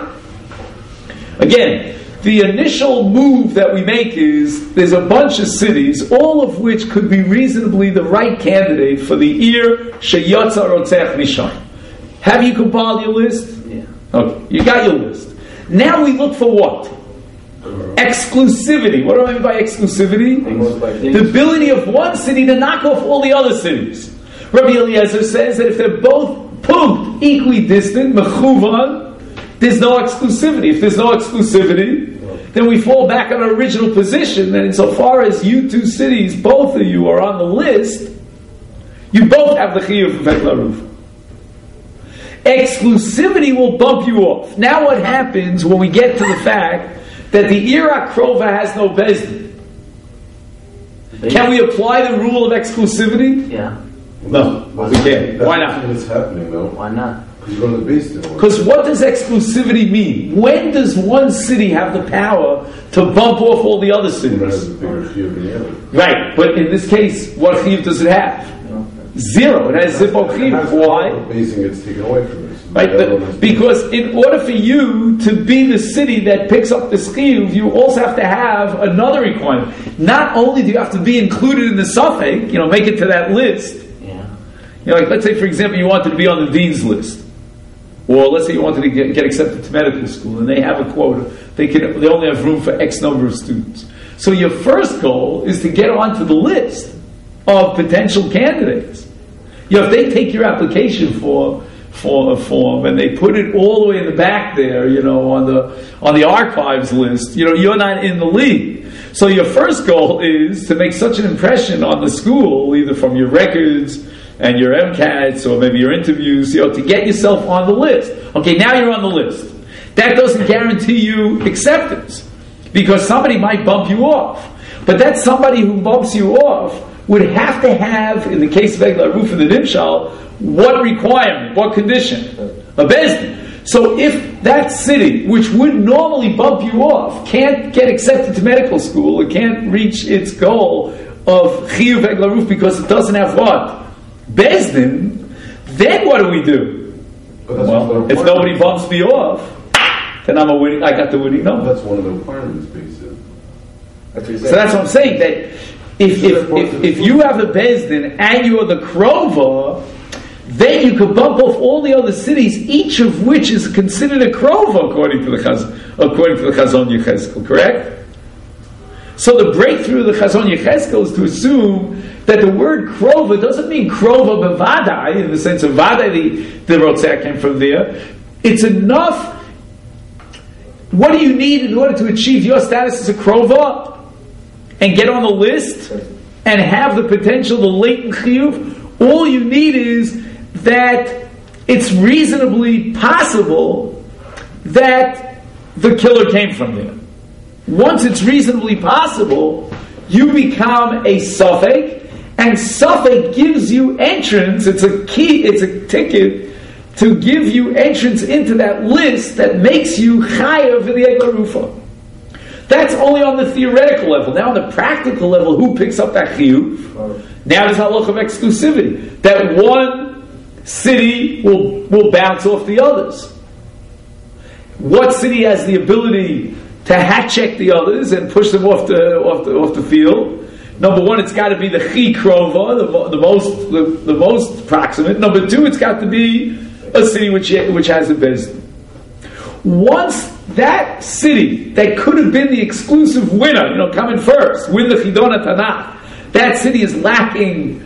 Again, the initial move that we make is there's a bunch of cities, all of which could be reasonably the right candidate for the Ir Sheyotza Rotzech Mishan. Have you compiled your list? Yeah. Okay, you got your list. Now we look for what? Exclusivity. What do I mean by exclusivity? The ability of one city to knock off all the other cities. Rabbi Eliezer says that if they're both pumped equidistant, mechuvan, there's no exclusivity. If there's no exclusivity, then we fall back on our original position, that insofar as you two cities, both of you are on the list, you both have the chiyuv of Eglah Rufa. Exclusivity will bump you off. Now what happens when we get to the fact that the Iraq Krova has no bezdin? Can we apply the rule of exclusivity? Yeah. No, we can't. Why not? That's what's happening, though. Why not? Because you're on the base still. Because what does exclusivity mean? When does one city have the power to bump off all the other One has cities? a bigger chiyuv than the other. Right, but in this case, what chiyuv does it have? Zero. It has zippo chiyuv. Why? Basing it's taken away from us. Right, because in order for you to be the city that picks up the chiyuv, you also have to have another requirement. Not only do you have to be included in the suffix, make it to that list. Yeah. Like let's say, for example, you wanted to be on the dean's list. Or let's say you wanted to get accepted to medical school, and they have a quota. They only have room for X number of students. So your first goal is to get onto the list of potential candidates. If they take your application for a form and they put it all the way in the back there, on the archives list, you're not in the league. So your first goal is to make such an impression on the school, either from your records and your MCATs or maybe your interviews, to get yourself on the list. Okay, now you're on the list. That doesn't guarantee you acceptance, because somebody might bump you off. But that somebody who bumps you off would have to have, in the case of Eglah Rufa the Nimshal, what requirement, what condition? A bezdin. So if that city, which would normally bump you off, can't get accepted to medical school, it can't reach its goal of chiyuv Eglah Rufa because it doesn't have what? Bezdin, then what do we do? Well, if nobody bumps me off, then I got the winning number. That's one of the requirements, basically. So that's what I'm saying, that if you have the Bezdin and you are the Krova, then you could bump off all the other cities, each of which is considered a Krova according to the Chazon Yechezkel, correct? So the breakthrough of the Chazon Yechezkel is to assume that the word Krova doesn't mean Krova bevadai, in the sense of vadai, the Rotzeh came from there. It's enough. What do you need in order to achieve your status as a Krova and get on the list and have the potential, the latent chiyuv? All you need is that it's reasonably possible that the killer came from there. Once it's reasonably possible, you become a suffix, and suffix gives you entrance. It's a key, it's a ticket to give you entrance into that list that makes you chayav in the Eglah Rufa. That's only on the theoretical level. Now on the practical level, who picks up that chiyuv? Now there's halach of exclusivity. That one city will bounce off the others. What city has the ability to hat check the others and push them off the field? Number one, it's got to be the chi krova, the most proximate. Number two, it's got to be a city which has a bezdin. Once that city that could have been the exclusive winner, coming first, win the Chidon Tanakh, that city is lacking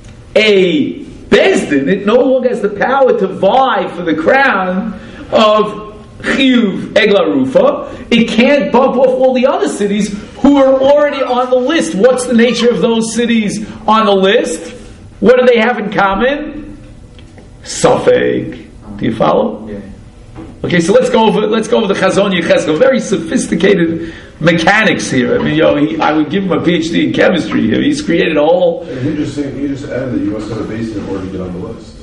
a bezdin. It no longer has the power to vie for the crown of chiyuv Eglah Rufa. It can't bump off all the other cities who are already on the list. What's the nature of those cities on the list? What do they have in common? Suffix. Do you follow? Yeah. Okay, so let's go over the Chazon Yechezkel. Very sophisticated mechanics here. I mean, I would give him a PhD in chemistry here. He's created a whole. And you just added that you must have a base in order to get on the list.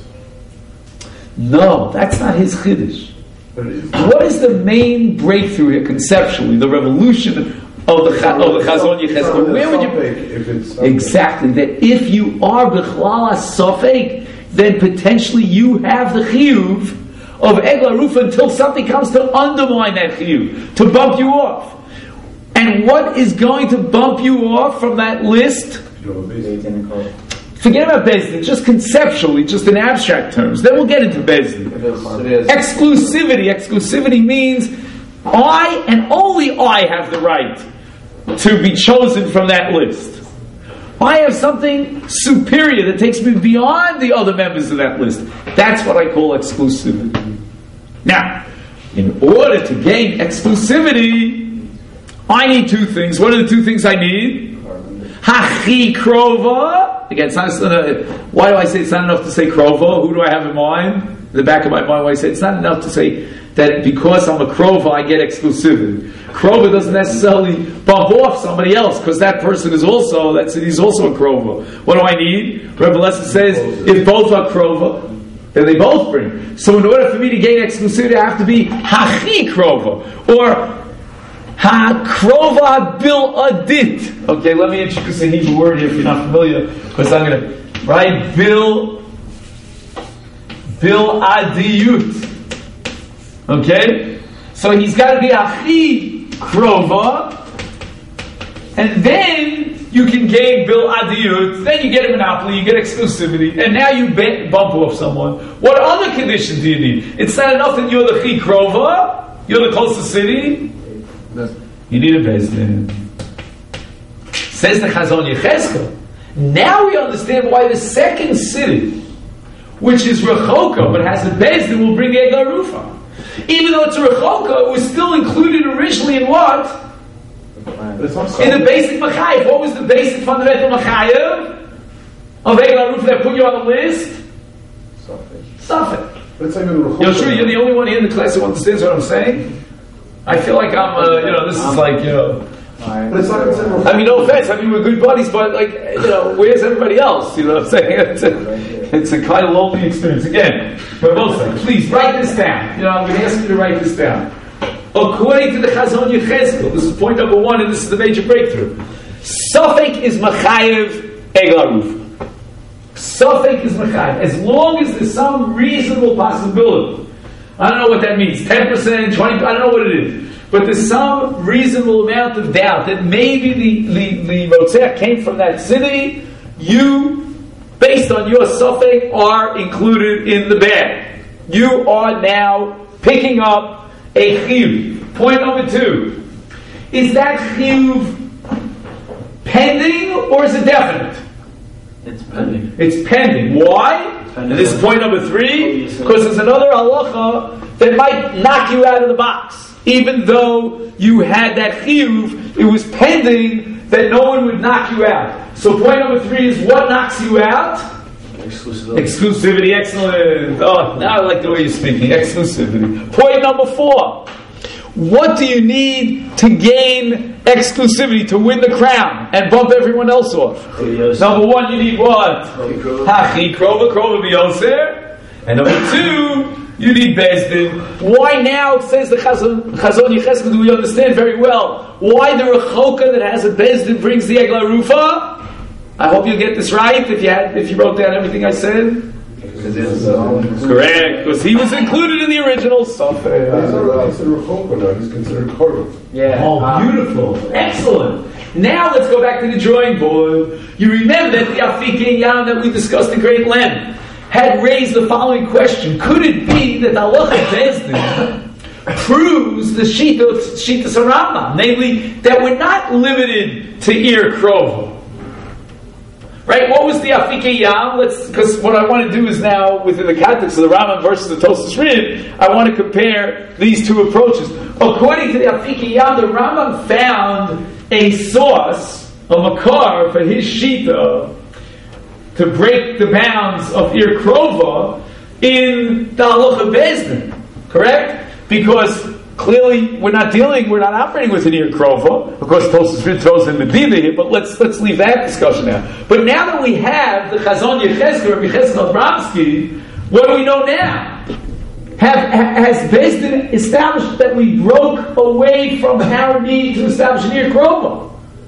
No, that's not his chiddush. But it is. What is the main breakthrough here conceptually? The revolution of the Chazon Yechezkel. Where would you? If it's Exactly. That if you are b'chlal safek, then potentially you have the chiyuv of Eglah Rufa until something comes to undermine that chiyuv, to bump you off. And what is going to bump you off from that list? you have a base. Forget about Bezdin, just conceptually, just in abstract terms. Then we'll get into Bezdin. Exclusivity. Exclusivity means I and only I have the right to be chosen from that list. I have something superior that takes me beyond the other members of that list. That's what I call exclusivity. Now, In order to gain exclusivity, I need two things. What are the two things I need? Hachi krova. Again, it's not, why do I say it's not enough to say krova? Who do I have in mind? In the back of my mind, why I say it's not enough to say that because I'm a krova, I get exclusivity. Krova doesn't necessarily bump off somebody else because that person is also, he's also a krova. What do I need? Rebbe Lesser says, if both are krova, then they both bring. So in order for me to gain exclusivity, I have to be hachi krova, or ha-krova bil adit. Okay, let me introduce a Hebrew word here if you're not familiar, because I'm going to write bil adiyut. Okay? So he's got to be hachi krova, and then you can gain bil adiyut, then you get a monopoly, you get exclusivity, and now you bump off someone. What other conditions do you need? It's not enough that you're the chi krova, you're the closest city. You need a bezdin. Says the Chazon Yechezkel. Now we understand why the second city, which is Rechoka, but has a bezdin, will bring Eglah Rufa. Even though it's a Rechoka, it was still included originally in what? In the basic Machayev. What was the basic fundamental Machayev of Eglah Rufa that put you on the list? Safek. Yoshua, you're the only one here in the class who understands what I'm saying? I feel like I'm, this is like, But it's not considered. I mean, no offense. I mean, we're good buddies, but like, where's everybody else? You know what I'm saying? It's a kind of lonely experience. Again, for both sides, please write this down. I'm going to ask you to write this down. According to the Chazon Yechezkel, this is point number one, and this is the major breakthrough. Safek is Machayev Eglah Rufa. Safek is Machayev. As long as there's some reasonable possibility. I don't know what that means. 10%, 20%, I don't know what it is. But there's some reasonable amount of doubt that maybe the Rotzech came from that city. You, based on your safek, are included in the bag. You are now picking up a chiyuv. Point number two. Is that chiyuv pending or is it definite? It's pending. It's pending. Why? And this is point number three, because there's another halacha that might knock you out of the box. Even though you had that chiyuv, it was pending that no one would knock you out. So point number three is what knocks you out? Exclusivity, excellent. Oh, now I like the way you're speaking. Exclusivity. Point number four. What do you need to gain exclusivity, to win the crown and bump everyone else off? Number one, you need what? Hachi krova biyoser. And number two, you need bezdin. Why now, says the Chazon Yechezkel, do we understand very well why the Rechoka that has a bezdin brings the Eglah Rufa? I hope you get this right if you wrote down everything I said. Correct, because he was included in the original stuff. He's not considered Rechoka now, he's considered Korov. Yeah. Oh, beautiful. Excellent. Now let's go back to the drawing board. You remember that the Afik Yam that we discussed at great length had raised the following question. Could it be that Halacha Bezdin proves the Shita Sarama, namely that we're not limited to Ir Krova? Right? What was the Afik Yam? Because what I want to do is now, within the context of the Rambam versus the Tosfos Rid, I want to compare these two approaches. According to the Afik Yam, the Rambam found a source, a makar, for his Shita to break the bounds of Ir Krova in the Halacha Bezdin. Correct? Because clearly, we're not operating with an Ir Krova. Of course, Tosfos Rid throws in Medina here, but let's leave that discussion now. But now that we have the Chazon Yechezkel, Rabbi Yechezkel Abramsky, what do we know now? Has Bezdin established that we broke away from our need to establish an Ir Krova?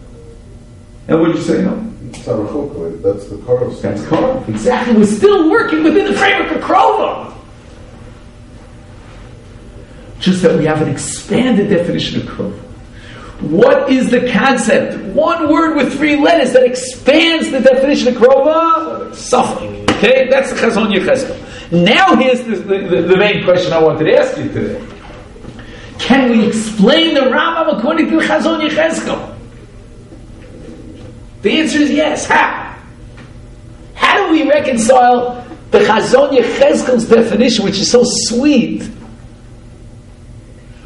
And what did you say, no? It's not Rechoka, that's the Korov. That's Korov. Exactly. We're still working within the framework of Krova. Just that we have an expanded definition of Krova. What is the concept? One word with three letters that expands the definition of Krova? Safek. Okay? That's the Chazon Yechezkel. Now here's the main question I wanted to ask you today. Can we explain the Rambam according to the Chazon Yechezkel? The answer is yes. How? How do we reconcile the Chazon Yechezkel's definition, which is so sweet,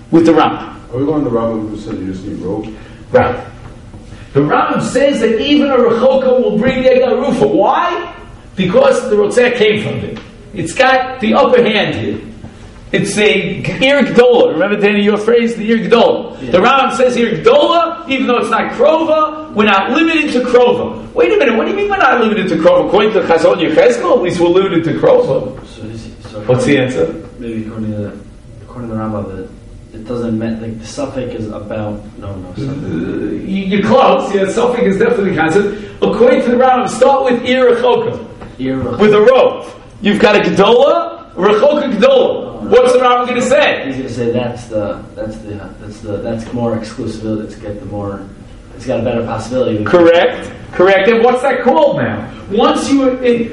with the Rambam. Are we going to Rambam who said you just need rope? Right. The Rambam says that even a Rechoka will bring the Egel Rufa. Why? Because the Rotzeh came from it. It's got the upper hand here. It's a Ir Gdola. Remember, Danny, your phrase, the Ir Gdola. Yeah. The Rambam says Ir Gdola, even though it's not Krova, we're not limited to Krova. Wait a minute, what do you mean we're not limited to Krova? According to Chazon Yechezkel, at least we're limited to Krova. So What's the answer? Maybe according to the Rambam, it doesn't mean like the suffix is about You're close. Yeah, something is definitely concept. According to the Rambam, start with Ir Rechoka. With a rope. You've got a Gdola, Rechoka Gdola. What's the Rambam going to say? He's going to say that's more exclusive. It's got a better possibility. Correct. And what's that called now? Once you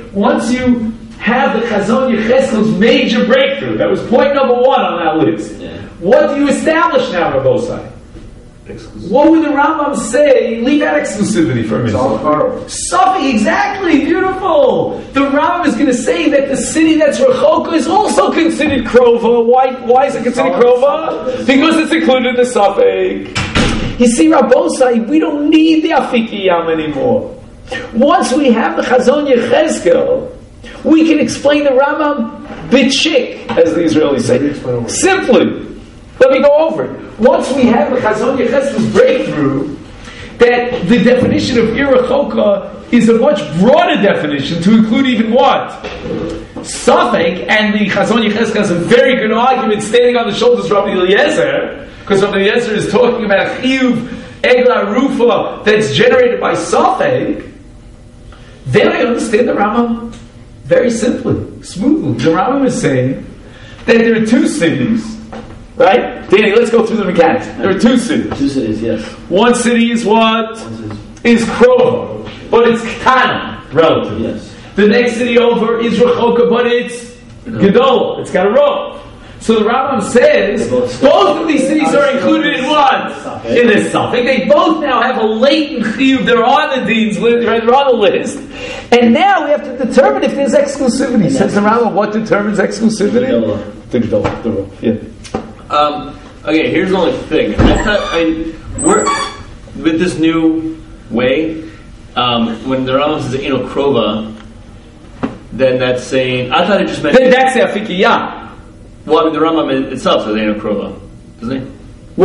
have the Chazon Yechezkel's major breakthrough, that was point number 1 on that list. Yeah. What do you establish now, Rabbosai? Exclusive. What would the Rambam say? Leave that exclusivity for a minute. It's all Karo. Something, exactly, beautiful. The Rambam is going to say that the city that's Rechoka is also considered Krova. Why is it considered Krova? Because it's included in the Safek. You see, Rabbosai, we don't need the Afikiyam anymore. Once we have the Chazon Yechezkel, we can explain the Rambam bitchik, as the Israelis say. Simply. Let me go over it. Once we have the Chazon Yechezkel's breakthrough, that the definition of Ir Rechoka is a much broader definition to include even what? Safek, and the Chazon Yechezkel has a very good argument standing on the shoulders of Rabbi Eliezer, because Rabbi Eliezer is talking about a chiyuv egla rufa that's generated by Safek. Then I understand the Rambam very simply, smoothly. The Rambam is saying that there are 2 cities. Right? Danny, let's go through the mechanics. There are 2 cities. 2 cities, yes. One city is what? Is Krova, but it's Kana, relative. Yes. The next city over is Rechoka, but it's Gedol. It's got a rope. So the Rambam says both of these cities are included in what? In this suffix. They both now have a latent chiyuv. They're on the dean's list. They're on the list. And now we have to determine if there's exclusivity. Says the Rambam, what determines exclusivity? The Gedol. The rope. Yeah. Okay, here's the only thing. I thought we're with this new way. When the Rambam says Eno Krova, then that's saying. I thought it just meant. Then that's the Afikiyah. Well, I mean, the Rambam itself says Eno Krova, doesn't he?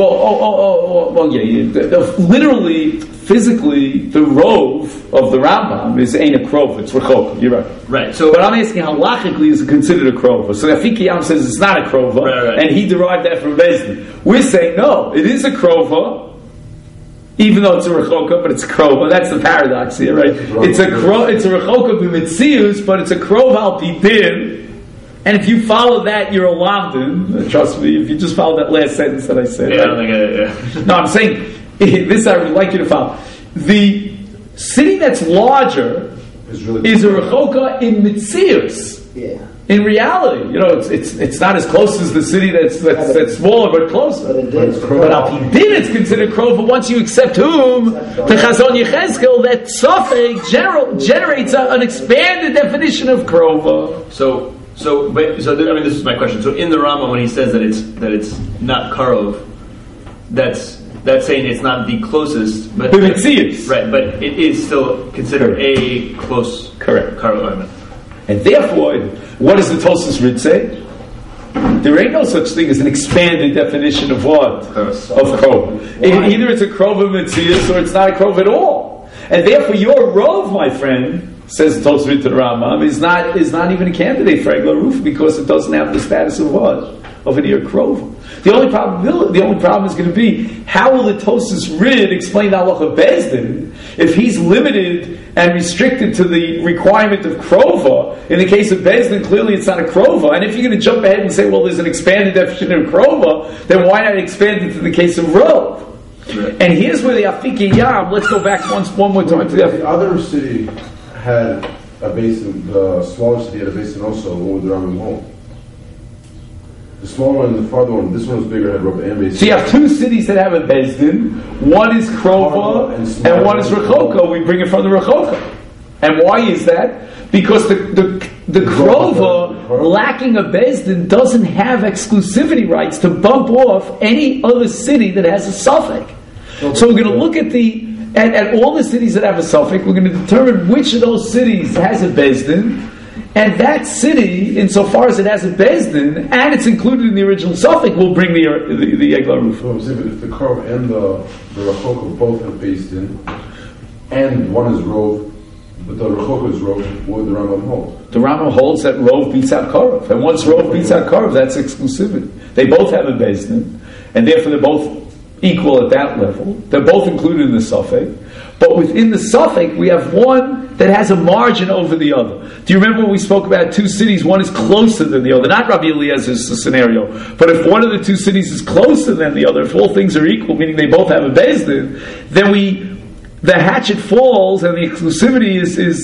Well, literally, physically, the rove of the Rambam is Ein a Krova, it's Rechoka, you're right. Right, so... But I'm asking, halachically, is it considered a Krova? So Afikiyam says it's not a Krova, right. And he derived that from Bezdin. We're saying, no, it is a Krova, even though it's a Rechoka, but it's a Krova. That's the paradox here, right? It's a Rechoka b'mitzius, but it's a Krova al pidin. And if you follow that, you're a lamdin. Trust me, if you just follow that last sentence that I said. Yeah, right? I don't think I... No, I'm saying, this I would like you to follow. The city that's larger is a Rechoka in Mitzius. Yeah. In reality, it's not as close as the city that's smaller, but closer. But al pidin, it's considered Krova once you accept whom? The Chazon Yechezkel, that Safek generates an expanded definition of Krova. So this is my question. So in the Rambam, when he says that it's not Karov, that's saying it's not the closest, but Mitzius. Right, but it is still considered a close Karov. And therefore, what does the Tosfos Rid say? There ain't no such thing as an expanded definition of what? Of Krova. Either it's a Krova Mitzius or it's not a Krova at all. And therefore, your rove, my friend, says Tosfos Rid to the Rambam, is not even a candidate for Egla Ruf because it doesn't have the status of what? Of an Ir Krova. The only problem is going to be, how will the Tosfos Rid explain the halacha Bezdin if he's limited and restricted to the requirement of Krova? In the case of Bezdin, clearly it's not a Krova. And if you're going to jump ahead and say, well, there's an expanded definition of Krova, then why not expand it to the case of Rov? Right. And here's where the Afikiyam, let's go back one more time to the other city had a basin, the smaller city had a basin also, the one with the Rambam home. The smaller one and the farther one, this one was bigger, had rubber and basin. So you have 2 cities that have a Bezdin. One is Krova and one is Rechoka. We bring it from the Rechoka. And why is that? Because the Krova, lacking a Bezdin, doesn't have exclusivity rights to bump off any other city that has a suffix. So we're going to look at all the cities that have a suffix. We're going to determine which of those cities has a Bezdin, and that city, insofar as it has a Bezdin and it's included in the original suffix, will bring the Eglah Rufa. So if the Krov and the Rachok both have Bezdin, and one is Rov, but the Rachok is Rov, what would the Rambam hold? The Rambam holds that Rov beats out Korov, and once Rov beats out Korov, that's exclusivity. They both have a Bezdin, and therefore they're both equal at that level. They're both included in the suffix, but within the suffix we have one that has a margin over the other. Do you remember when we spoke about two cities? One is closer than the other. Not Rabbi Eliezer's scenario, but if one of the two cities is closer than the other, if all things are equal, meaning they both have a Bezdin, then the hatchet falls and the exclusivity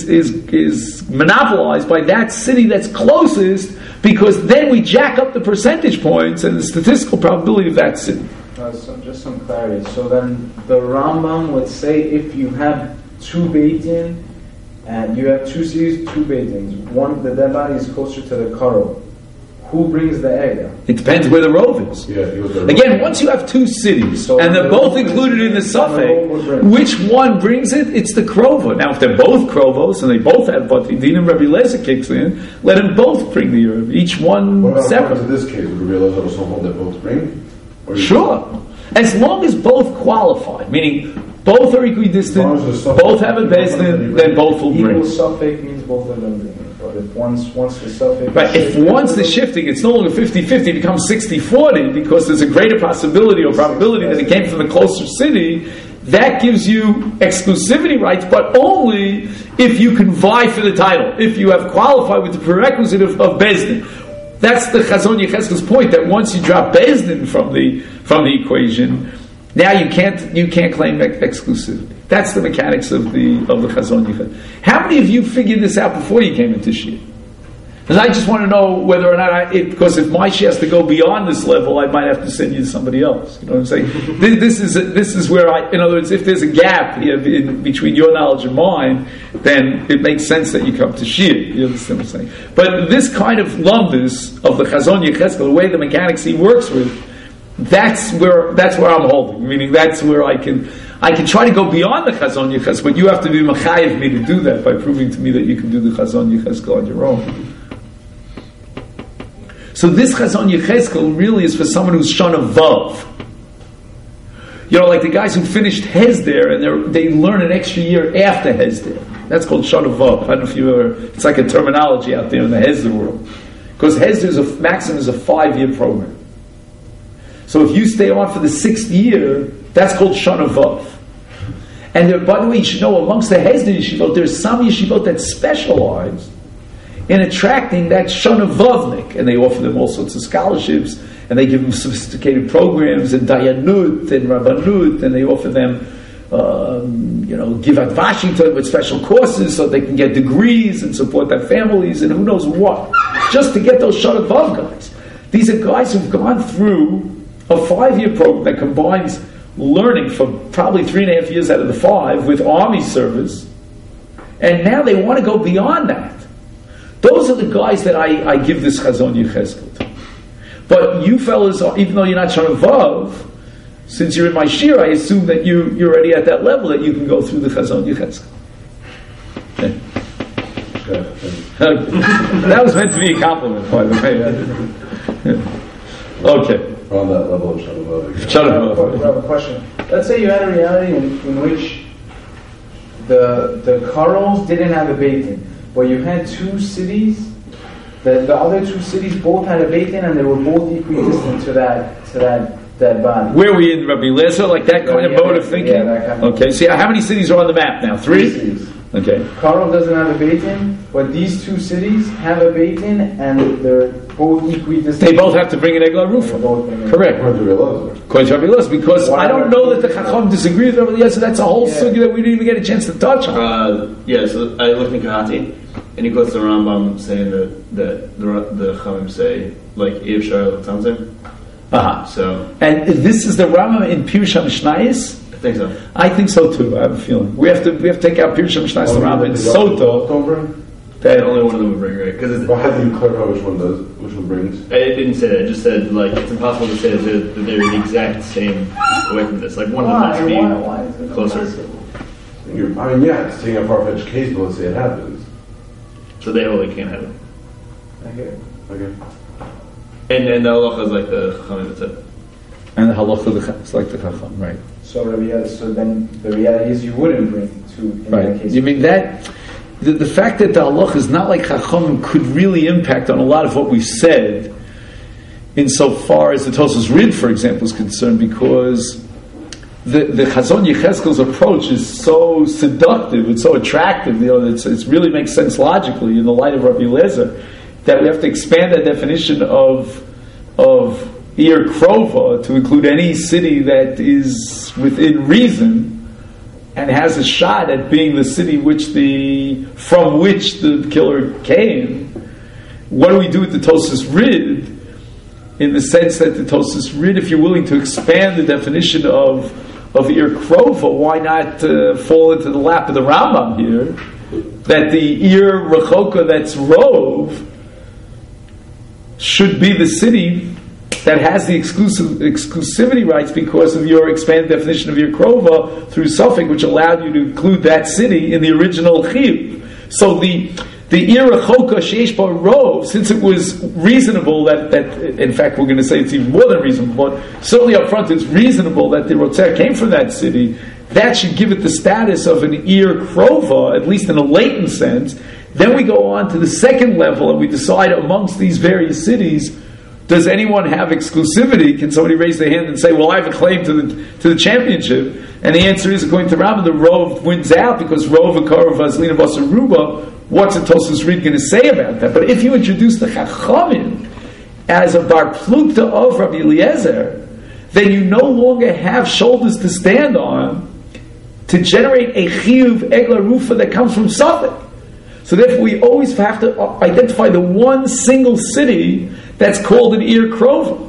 is monopolized by that city that's closest, because then we jack up the percentage points and the statistical probability of that city. Just some clarity. So then the Rambam would say if you have two Beitin and you have two cities, two Beitins, one, the dead body is closer to the Karo, who brings the Eglah? It depends where the Rov is. Again, once you have two cities and they're both included in the suffix, which one brings it? It's the Krova. Now, if they're both Krovos and they both have Batidin and Rabbi Eliezer kicks in, let them both bring the Erev. Each one separate. In this case, would Rabbi Eliezer also hold that both bring? Sure. As long as both qualify, meaning both are equidistant, both have a Bezdin, then both will bring. Equal suffix means both of them bring it. But if once the suffix... Right, if once the shifting, it's no longer 50-50, it becomes 60-40, because there's a greater possibility or probability that it came from the closer city, that gives you exclusivity rights, but only if you can vie for the title, if you have qualified with the prerequisite of Bezdin. That's the Chazon Yechezkel's point, that once you drop Bezdin from the equation, now you can't claim exclusivity. That's the mechanics of the Chazon Yechezkel. How many of you figured this out before you came into Shia? Because I just want to know whether or not because if my Shia has to go beyond this level, I might have to send you to somebody else. You know what I'm saying? This is where in other words, if there's a gap here between your knowledge and mine, then it makes sense that you come to Shia. You understand what I'm saying? But this kind of lumbus of the Chazon Yechezkel, the way the mechanics he works with, that's where I'm holding. Meaning that's where I can try to go beyond the Chazon Yechezkel, but you have to be mechayev me to do that by proving to me that you can do the Chazon Yechezkel on your own. So this Chazon Yechezkel really is for someone who's Shana Vav. You know, like the guys who finished Hesder and they learn an extra year after Hesder. That's called Shana Vav. I don't know if you ever... It's like a terminology out there in the Hesder world. Because Hesder maximum is a 5-year program. So if you stay on for the 6th year, that's called Shana Vav. And there, by the way, you should know, amongst the Hesder yeshivot, there's some yeshivot that specialize in attracting that Shana Vavnik, and they offer them all sorts of scholarships, and they give them sophisticated programs, and Dayanut, and Rabbanut, and they offer them, Givat Washington with special courses so they can get degrees and support their families, and who knows what, just to get those Shana Vav guys. These are guys who've gone through a 5-year program that combines learning for probably 3.5 years out of the 5 with army service, and now they want to go beyond that. Those are the guys that I give this Chazon Yechezkel to. But you fellas, even though you're not Shana Vav, since you're in my shir, I assume that you're already at that level that you can go through the Chazon Yechezkel. That was meant to be a compliment, by the way. Okay. On that level of Shana Vav. Shana Vav. I have a question. Let's say you had a reality in which the Karos didn't have a Beitin, but you had two cities, the other two cities both had a Beitin and they were both equidistant to that body. Where were we in Rabbi Eliezer, like that kind of mode of thinking? Yeah, that kind of okay, so how many cities are on the map now? 3 cities. Okay. Karov doesn't have a Beitin, but these two cities have a Beitin and they're both equidistant. They both have to bring an Eglah Rufa. Correct. According to Rabbi Eliezer, because I don't know that the Chacham disagrees with Rabbi Eliezer. That's a whole sugi that we didn't even get a chance to touch on. So I looked in Kahati, and he quotes the Rambam saying that the Chachamim say, like, Ev Shar L'Tanzim. Uh-huh. So, and this is the Rambam in Pirush HaMishnayos? think so. I think so too. I have a feeling we have to take out Pirush Mishnayos Rambam and Soto. Over? That only one of them would bring, right? Because But how do you clarify which one does, which one brings? it didn't say that. It just said like it's impossible to say that they're the exact same away from this. Like one of them has to be closer. It's taking a far-fetched case, but let's say it happens. So they hold it can't have it. Okay. Okay. And the halacha is like the chachamim. That's it. and the halacha is like the chacham, right? So then the reality is you wouldn't bring two in Right. that case. You mean that the fact that the halacha is not like chachamim could really impact on a lot of what we said, insofar as the Tosfos Rid, for example, is concerned, because the Chazon Yechezkel's approach is so seductive, it's so attractive, it really makes sense logically in the light of Rabbi Eliezer, that we have to expand that definition of Ir Krova to include any city that is within reason and has a shot at being the city from which the killer came. What do we do with the Tosfos Rid? In the sense that the Tosfos Rid, if you're willing to expand the definition of Ir Krova, why not fall into the lap of the Rambam here? That the Ir Rechoka that's Rov should be the city that has the exclusivity rights because of your expanded definition of Ir Krova through Suffolk, which allowed you to include that city in the original Chiyuv. So the Ir Rechoka Sheish Bar Rov, since it was reasonable that in fact we're going to say it's even more than reasonable, but certainly up front it's reasonable that the Rotzeh came from that city, that should give it the status of an Ir Krova, at least in a latent sense. Then we go on to the second level and we decide amongst these various cities, does anyone have exclusivity? Can somebody raise their hand and say, well, I have a claim to the championship? And the answer is, according to Rambam, the Rov wins out because Rov Akar Vazlina Basaruba. What's a Tosfos Rid going to say about that? But if you introduce the Chachamim as a bar plukta of Rabbi Eliezer, then you no longer have shoulders to stand on to generate a chiyuv egla rufa that comes from Suffolk. So therefore we always have to identify the one single city that's called an Ir Krova.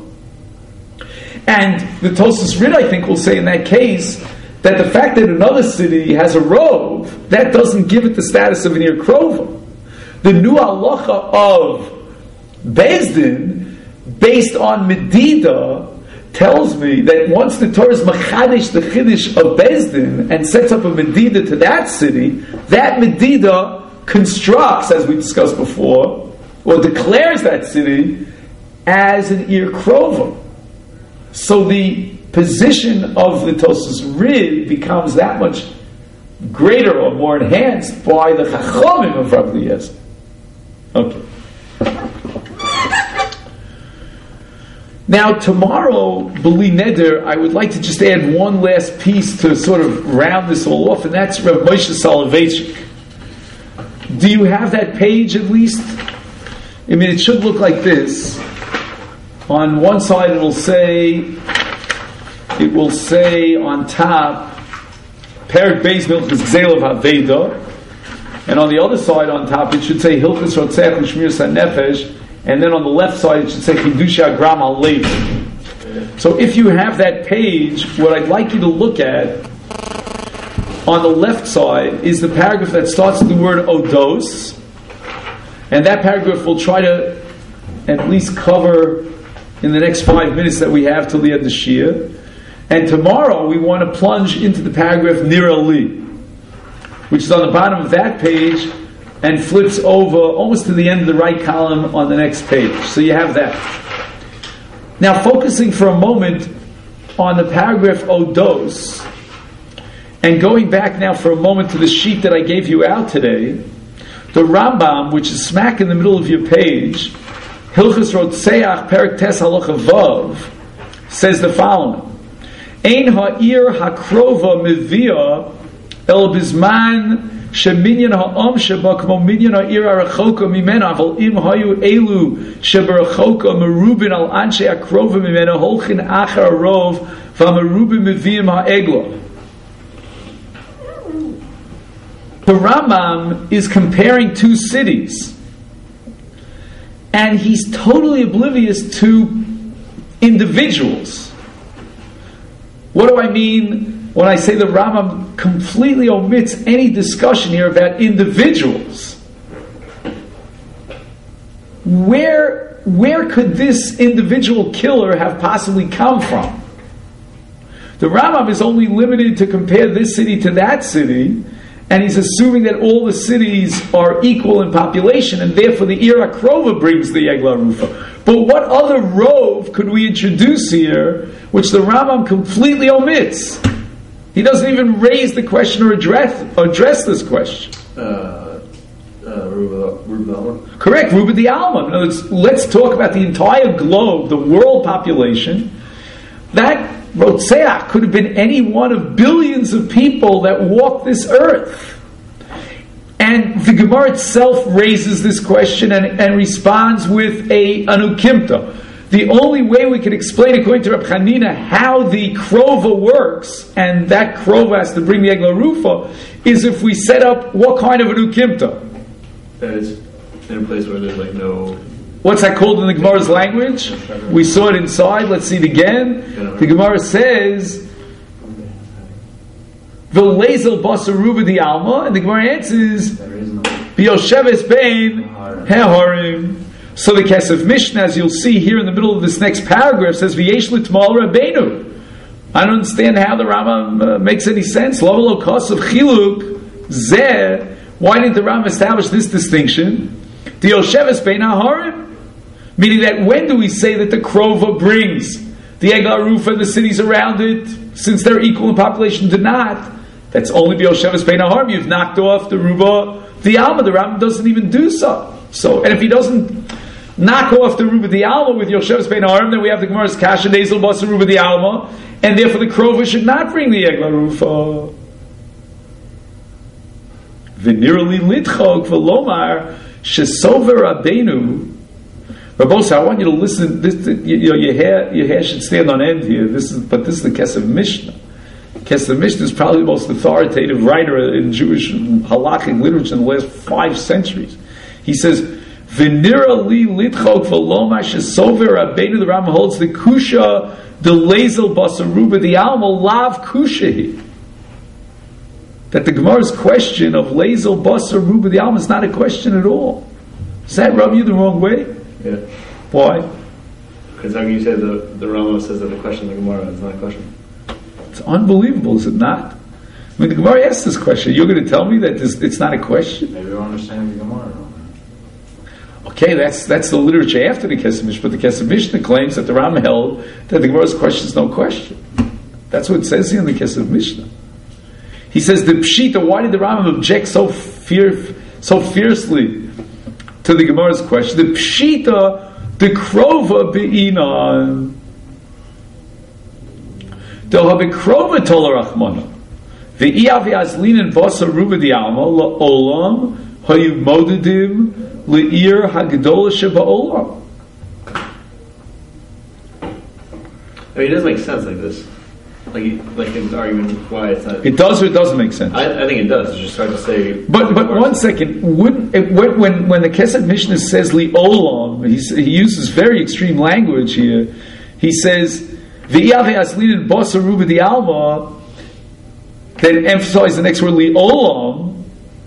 And the Tosfos Rid, I think, will say in that case that the fact that another city has a Rov, that doesn't give it the status of an Ir Krova. The new halacha of Beis Din, based on Medida, tells me that once the Torah is machadish the chiddush of Beis Din and sets up a Medida to that city, that Medida constructs, as we discussed before, or declares that city as an Ir Krova. So the position of the Tosfos Rid becomes that much greater or more enhanced by the Chachamim of Rabbi Eliezer. Okay. Now tomorrow, B'li Neder, I would like to just add one last piece to sort of round this all off, and that's Rav Moshe Soloveitchik. Do you have that page at least? I mean, it should look like this. On one side it will say on top, Perek Beis Hilchos Gzeil of Haveda, and on the other side on top it should say Hilchos Rotzech and Shmiras HaNefesh, and then on the left side it should say Chidush HaGram Al Levi. So if you have that page, what I'd like you to look at on the left side is the paragraph that starts with the word Odos, and that paragraph will try to at least cover in the next 5 minutes that we have till the end of Shia. And tomorrow we want to plunge into the paragraph Nira Li, which is on the bottom of that page and flips over almost to the end of the right column on the next page. So you have that. Now focusing for a moment on the paragraph Odos, and going back now for a moment to the sheet that I gave you out today, the Rambam, which is smack in the middle of your page, Hilchos Rotzeach Perek Tes Halacha Vav, says the following: Ein ha'ir hakrova mevia el bizman sheminyan ha'am sheba kmo minyan ha'ir ha'rechoka mimena aval im hayu elu sheberechoka merubin al anshe hakrova mimena holchin achar rov v'merubin meviim ha'egla. The Rambam is comparing two cities, and he's totally oblivious to individuals. What do I mean when I say the Rambam completely omits any discussion here about individuals. Where could this individual killer have possibly come from? The Rambam is only limited to compare this city to that city, and he's assuming that all the cities are equal in population, and therefore the Ira Krova brings the Egla Rufa. But what other rove could we introduce here, which the Rambam completely omits? He doesn't even raise the question or address this question. Ruba Alma. Correct, Ruba the Alma. In other words, let's talk about the entire globe, the world population. That Rotzeach could have been any one of billions of people that walk this earth. And the Gemara itself raises this question and responds with an ukimta. The only way we can explain, according to Reb Chanina, how the krova works, and that krova has to bring the Egla Rufa, is if we set up what kind of an ukimta? That is in a place where there's like no... What's that called in the Gemara's language? We saw it inside. Let's see it again. The Gemara says, "V'leizel basaruva di alma," and the Gemara answers, "B'yosheves bein heharim." So the Kesef Mishnah, as you'll see here in the middle of this next paragraph, says, "V'yesh l'tmal Rabbeinu." I don't understand how the Rambam makes any sense. Lo lo kos of chiluk zeh. Why didn't the Rambam establish this distinction? The Yosheves bein haharim. Meaning that when do we say that the Krova brings the Egla Rufa and the cities around it, since they're equal in population, do not? That's only B'Yosheves Bein HaHarim. You've knocked off the Ruba, the Alma. The Rambam doesn't even do so. And if he doesn't knock off the Ruba, the Alma with Yosheves Bein HaHarim, then we have the Gemara's Kasha Nezel Basa Ruba, the Alma, and therefore the Krova should not bring the Egla Rufa. V'nirali litchok v'lomar shesover Rabbeinu. Rabbos, I want you to listen. Your hair should stand on end here. This is the Kesef Mishnah. Kesef Mishnah is probably the most authoritative writer in Jewish halachic literature in the last 5 centuries. He says, "V'nira li litchok v'loma shesover Rabbeinu." The Rambam holds the kusha the lezel basaruba the alma lav kushahi. That the Gemara's question of lezel basaruba the alma is not a question at all. Does that rub you the wrong way? Yeah. Why? Because how can you say the Rambam says that the question of the Gemara is not a question? It's unbelievable, is it not? I mean, the Gemara asked this question. You're going to tell me that it's not a question? Maybe we don't understand the Gemara. Okay, that's the literature after the Kesef Mishnah, but the Kesef Mishnah claims that the Rambam held that the Gemara's question is no question. That's what it says here in the Kesef Mishnah. He says the Pshita. Why did the Rambam object so fiercely to the Gemara's question? The Pshita, the Krova be'inan. Del habe Krova tola rachmana. Ve'iav yazlin basa ruba di alma la'olam hayu modedim le'ir hagdola sheba'olam. I mean, it doesn't make sense like this. Like an argument why it's not. It does or it doesn't make sense? I think it does. It's just hard to say. But 1 second. When the Kesef Mishnah says li'olam, he uses very extreme language here. He says v'iyave aslin basa ruba di alma. Then emphasize the next word li'olam.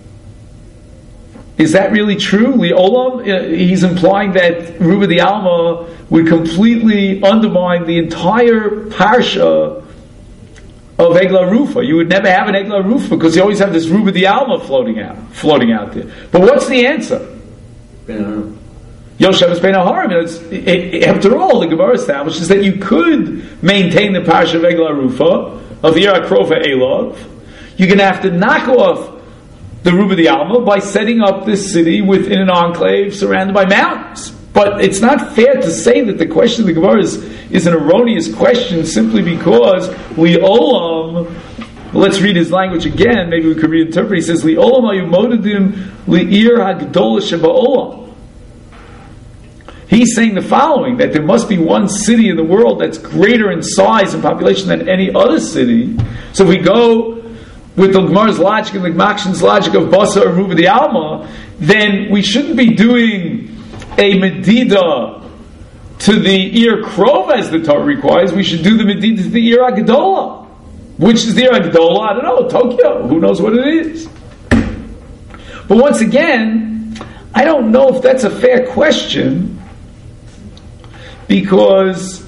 Is that really true? Li'olam? He's implying that ruba di alma would completely undermine the entire parsha of Egla Rufa. You would never have an Egla Rufa because you always have this Ruba di Alma floating out there. But what's the answer? Yosheves Bein HaHarim. After all, the Gemara establishes that you could maintain the parsha of Egla Rufa of Ira Krova Elov. You're going to have to knock off the Ruba di Alma by setting up this city within an enclave surrounded by mountains. But it's not fair to say that the question of the Gemara is an erroneous question simply because li'olam. Let's read his language again. Maybe we could reinterpret. He says li'olam hayu modedim li'ir hagdola sheba'olam. He's saying the following: that there must be one city in the world that's greater in size and population than any other city. So if we go with the Gemara's logic and the Gmakshin's logic of Basa or Ruba di Alma, then we shouldn't be doing a medida to the Ir Krova as the Torah requires. We should do the medida to the Ir Agdola. Which is the Agdola? I don't know, Tokyo. Who knows what it is? But once again, I don't know if that's a fair question, because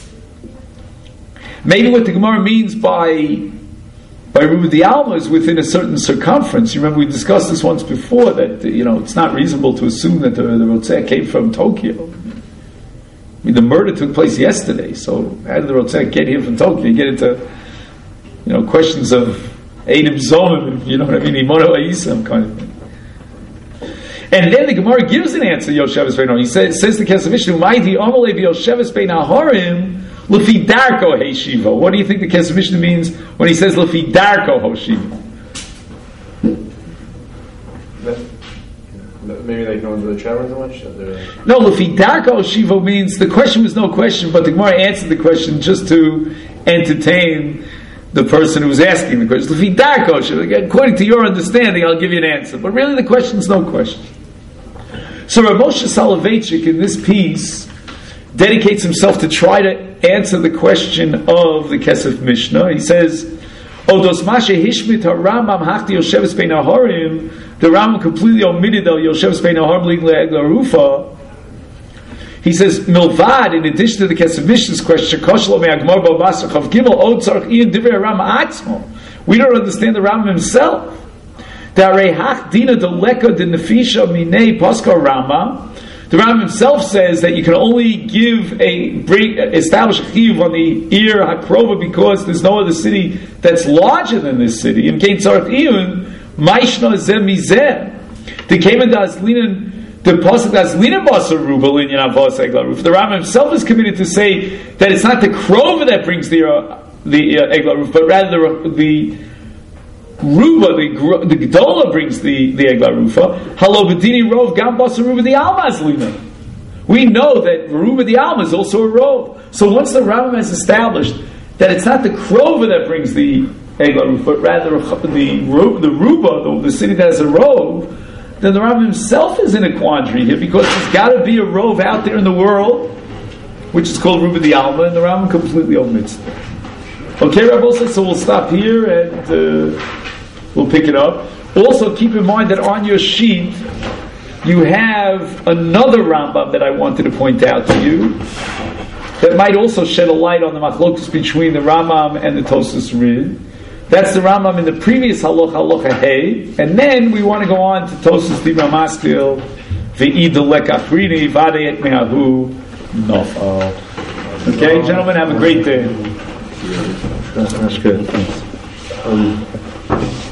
maybe what the Gemara means by Ruba the Alma is within a certain circumference. You remember we discussed this once before, that it's not reasonable to assume that the Rotzeh came from Tokyo. I mean, the murder took place yesterday, so how did the Rotzeh get here from Tokyo? You get into questions of Eidim Zomim, you know what I mean, Imono Ayisam kind of thing. And then the Gemara gives an answer, Yosheves Bein Harim. He says the Kesef Mishnah, Umaydi Omalei Yosheves Bein Harim, Lefi Darko Heishiva. What do you think the Kesef Mishnah means when he says Lefi Darko Hoshiva? Maybe like no one's really traveling so much? No, Lefi Darko Hoshiva means the question was no question, but the Gemara answered the question just to entertain the person who was asking the question. Lefi Darko Hoshiva. According to your understanding, I'll give you an answer. But really the question is no question. So Rav Moshe Soloveitchik in this piece dedicates himself to try to answer the question of the Kesef Mishnah. He says, Odos Mashe Hishmit HaRambam Hachti Yosheves Bein Harim. The Rambam completely omitted the Yosheves Bein Harim Le'egla Rufa. He says, Milvad, in addition to the Kesef Mishnah's question, Koshlo Me'agmar B'Basar Chav Gimel Od Tzarech Ian Divrei Rambam Atzmo. We don't understand the Rambam himself. The Rambam himself says that you can only establish a chiyuv on the Ir HaKrova because there's no other city that's larger than this city. The Rambam himself is committed to say that it's not the Krova that brings the Egla Roof, but rather the Ruba, the Gdola brings the Egla Rufa. Halo Bedini Rov Gam Basa Ruba the Alma Azlina. We know that Ruba the Alma is also a Rov. So once the Rambam has established that it's not the Krova that brings the Egla Rufa, but rather the Ruba, the city that has a Rov, then the Rambam himself is in a quandary here, because there's got to be a Rov out there in the world which is called Ruba the Alma, and the Rambam completely omits it. Okay, Rabbi, so we'll stop here and we'll pick it up. Also, keep in mind that on your sheet you have another Rambam that I wanted to point out to you that might also shed a light on the machlokus between the Rambam and the Tosas Rid. That's the Rambam in the previous Halacha Hey, and then we want to go on to Tosas Dibra Maskil Ve'idel Lekachrini Vadeyet Me'ahu Nofal. Okay, gentlemen, have a great day. That's good. Thanks.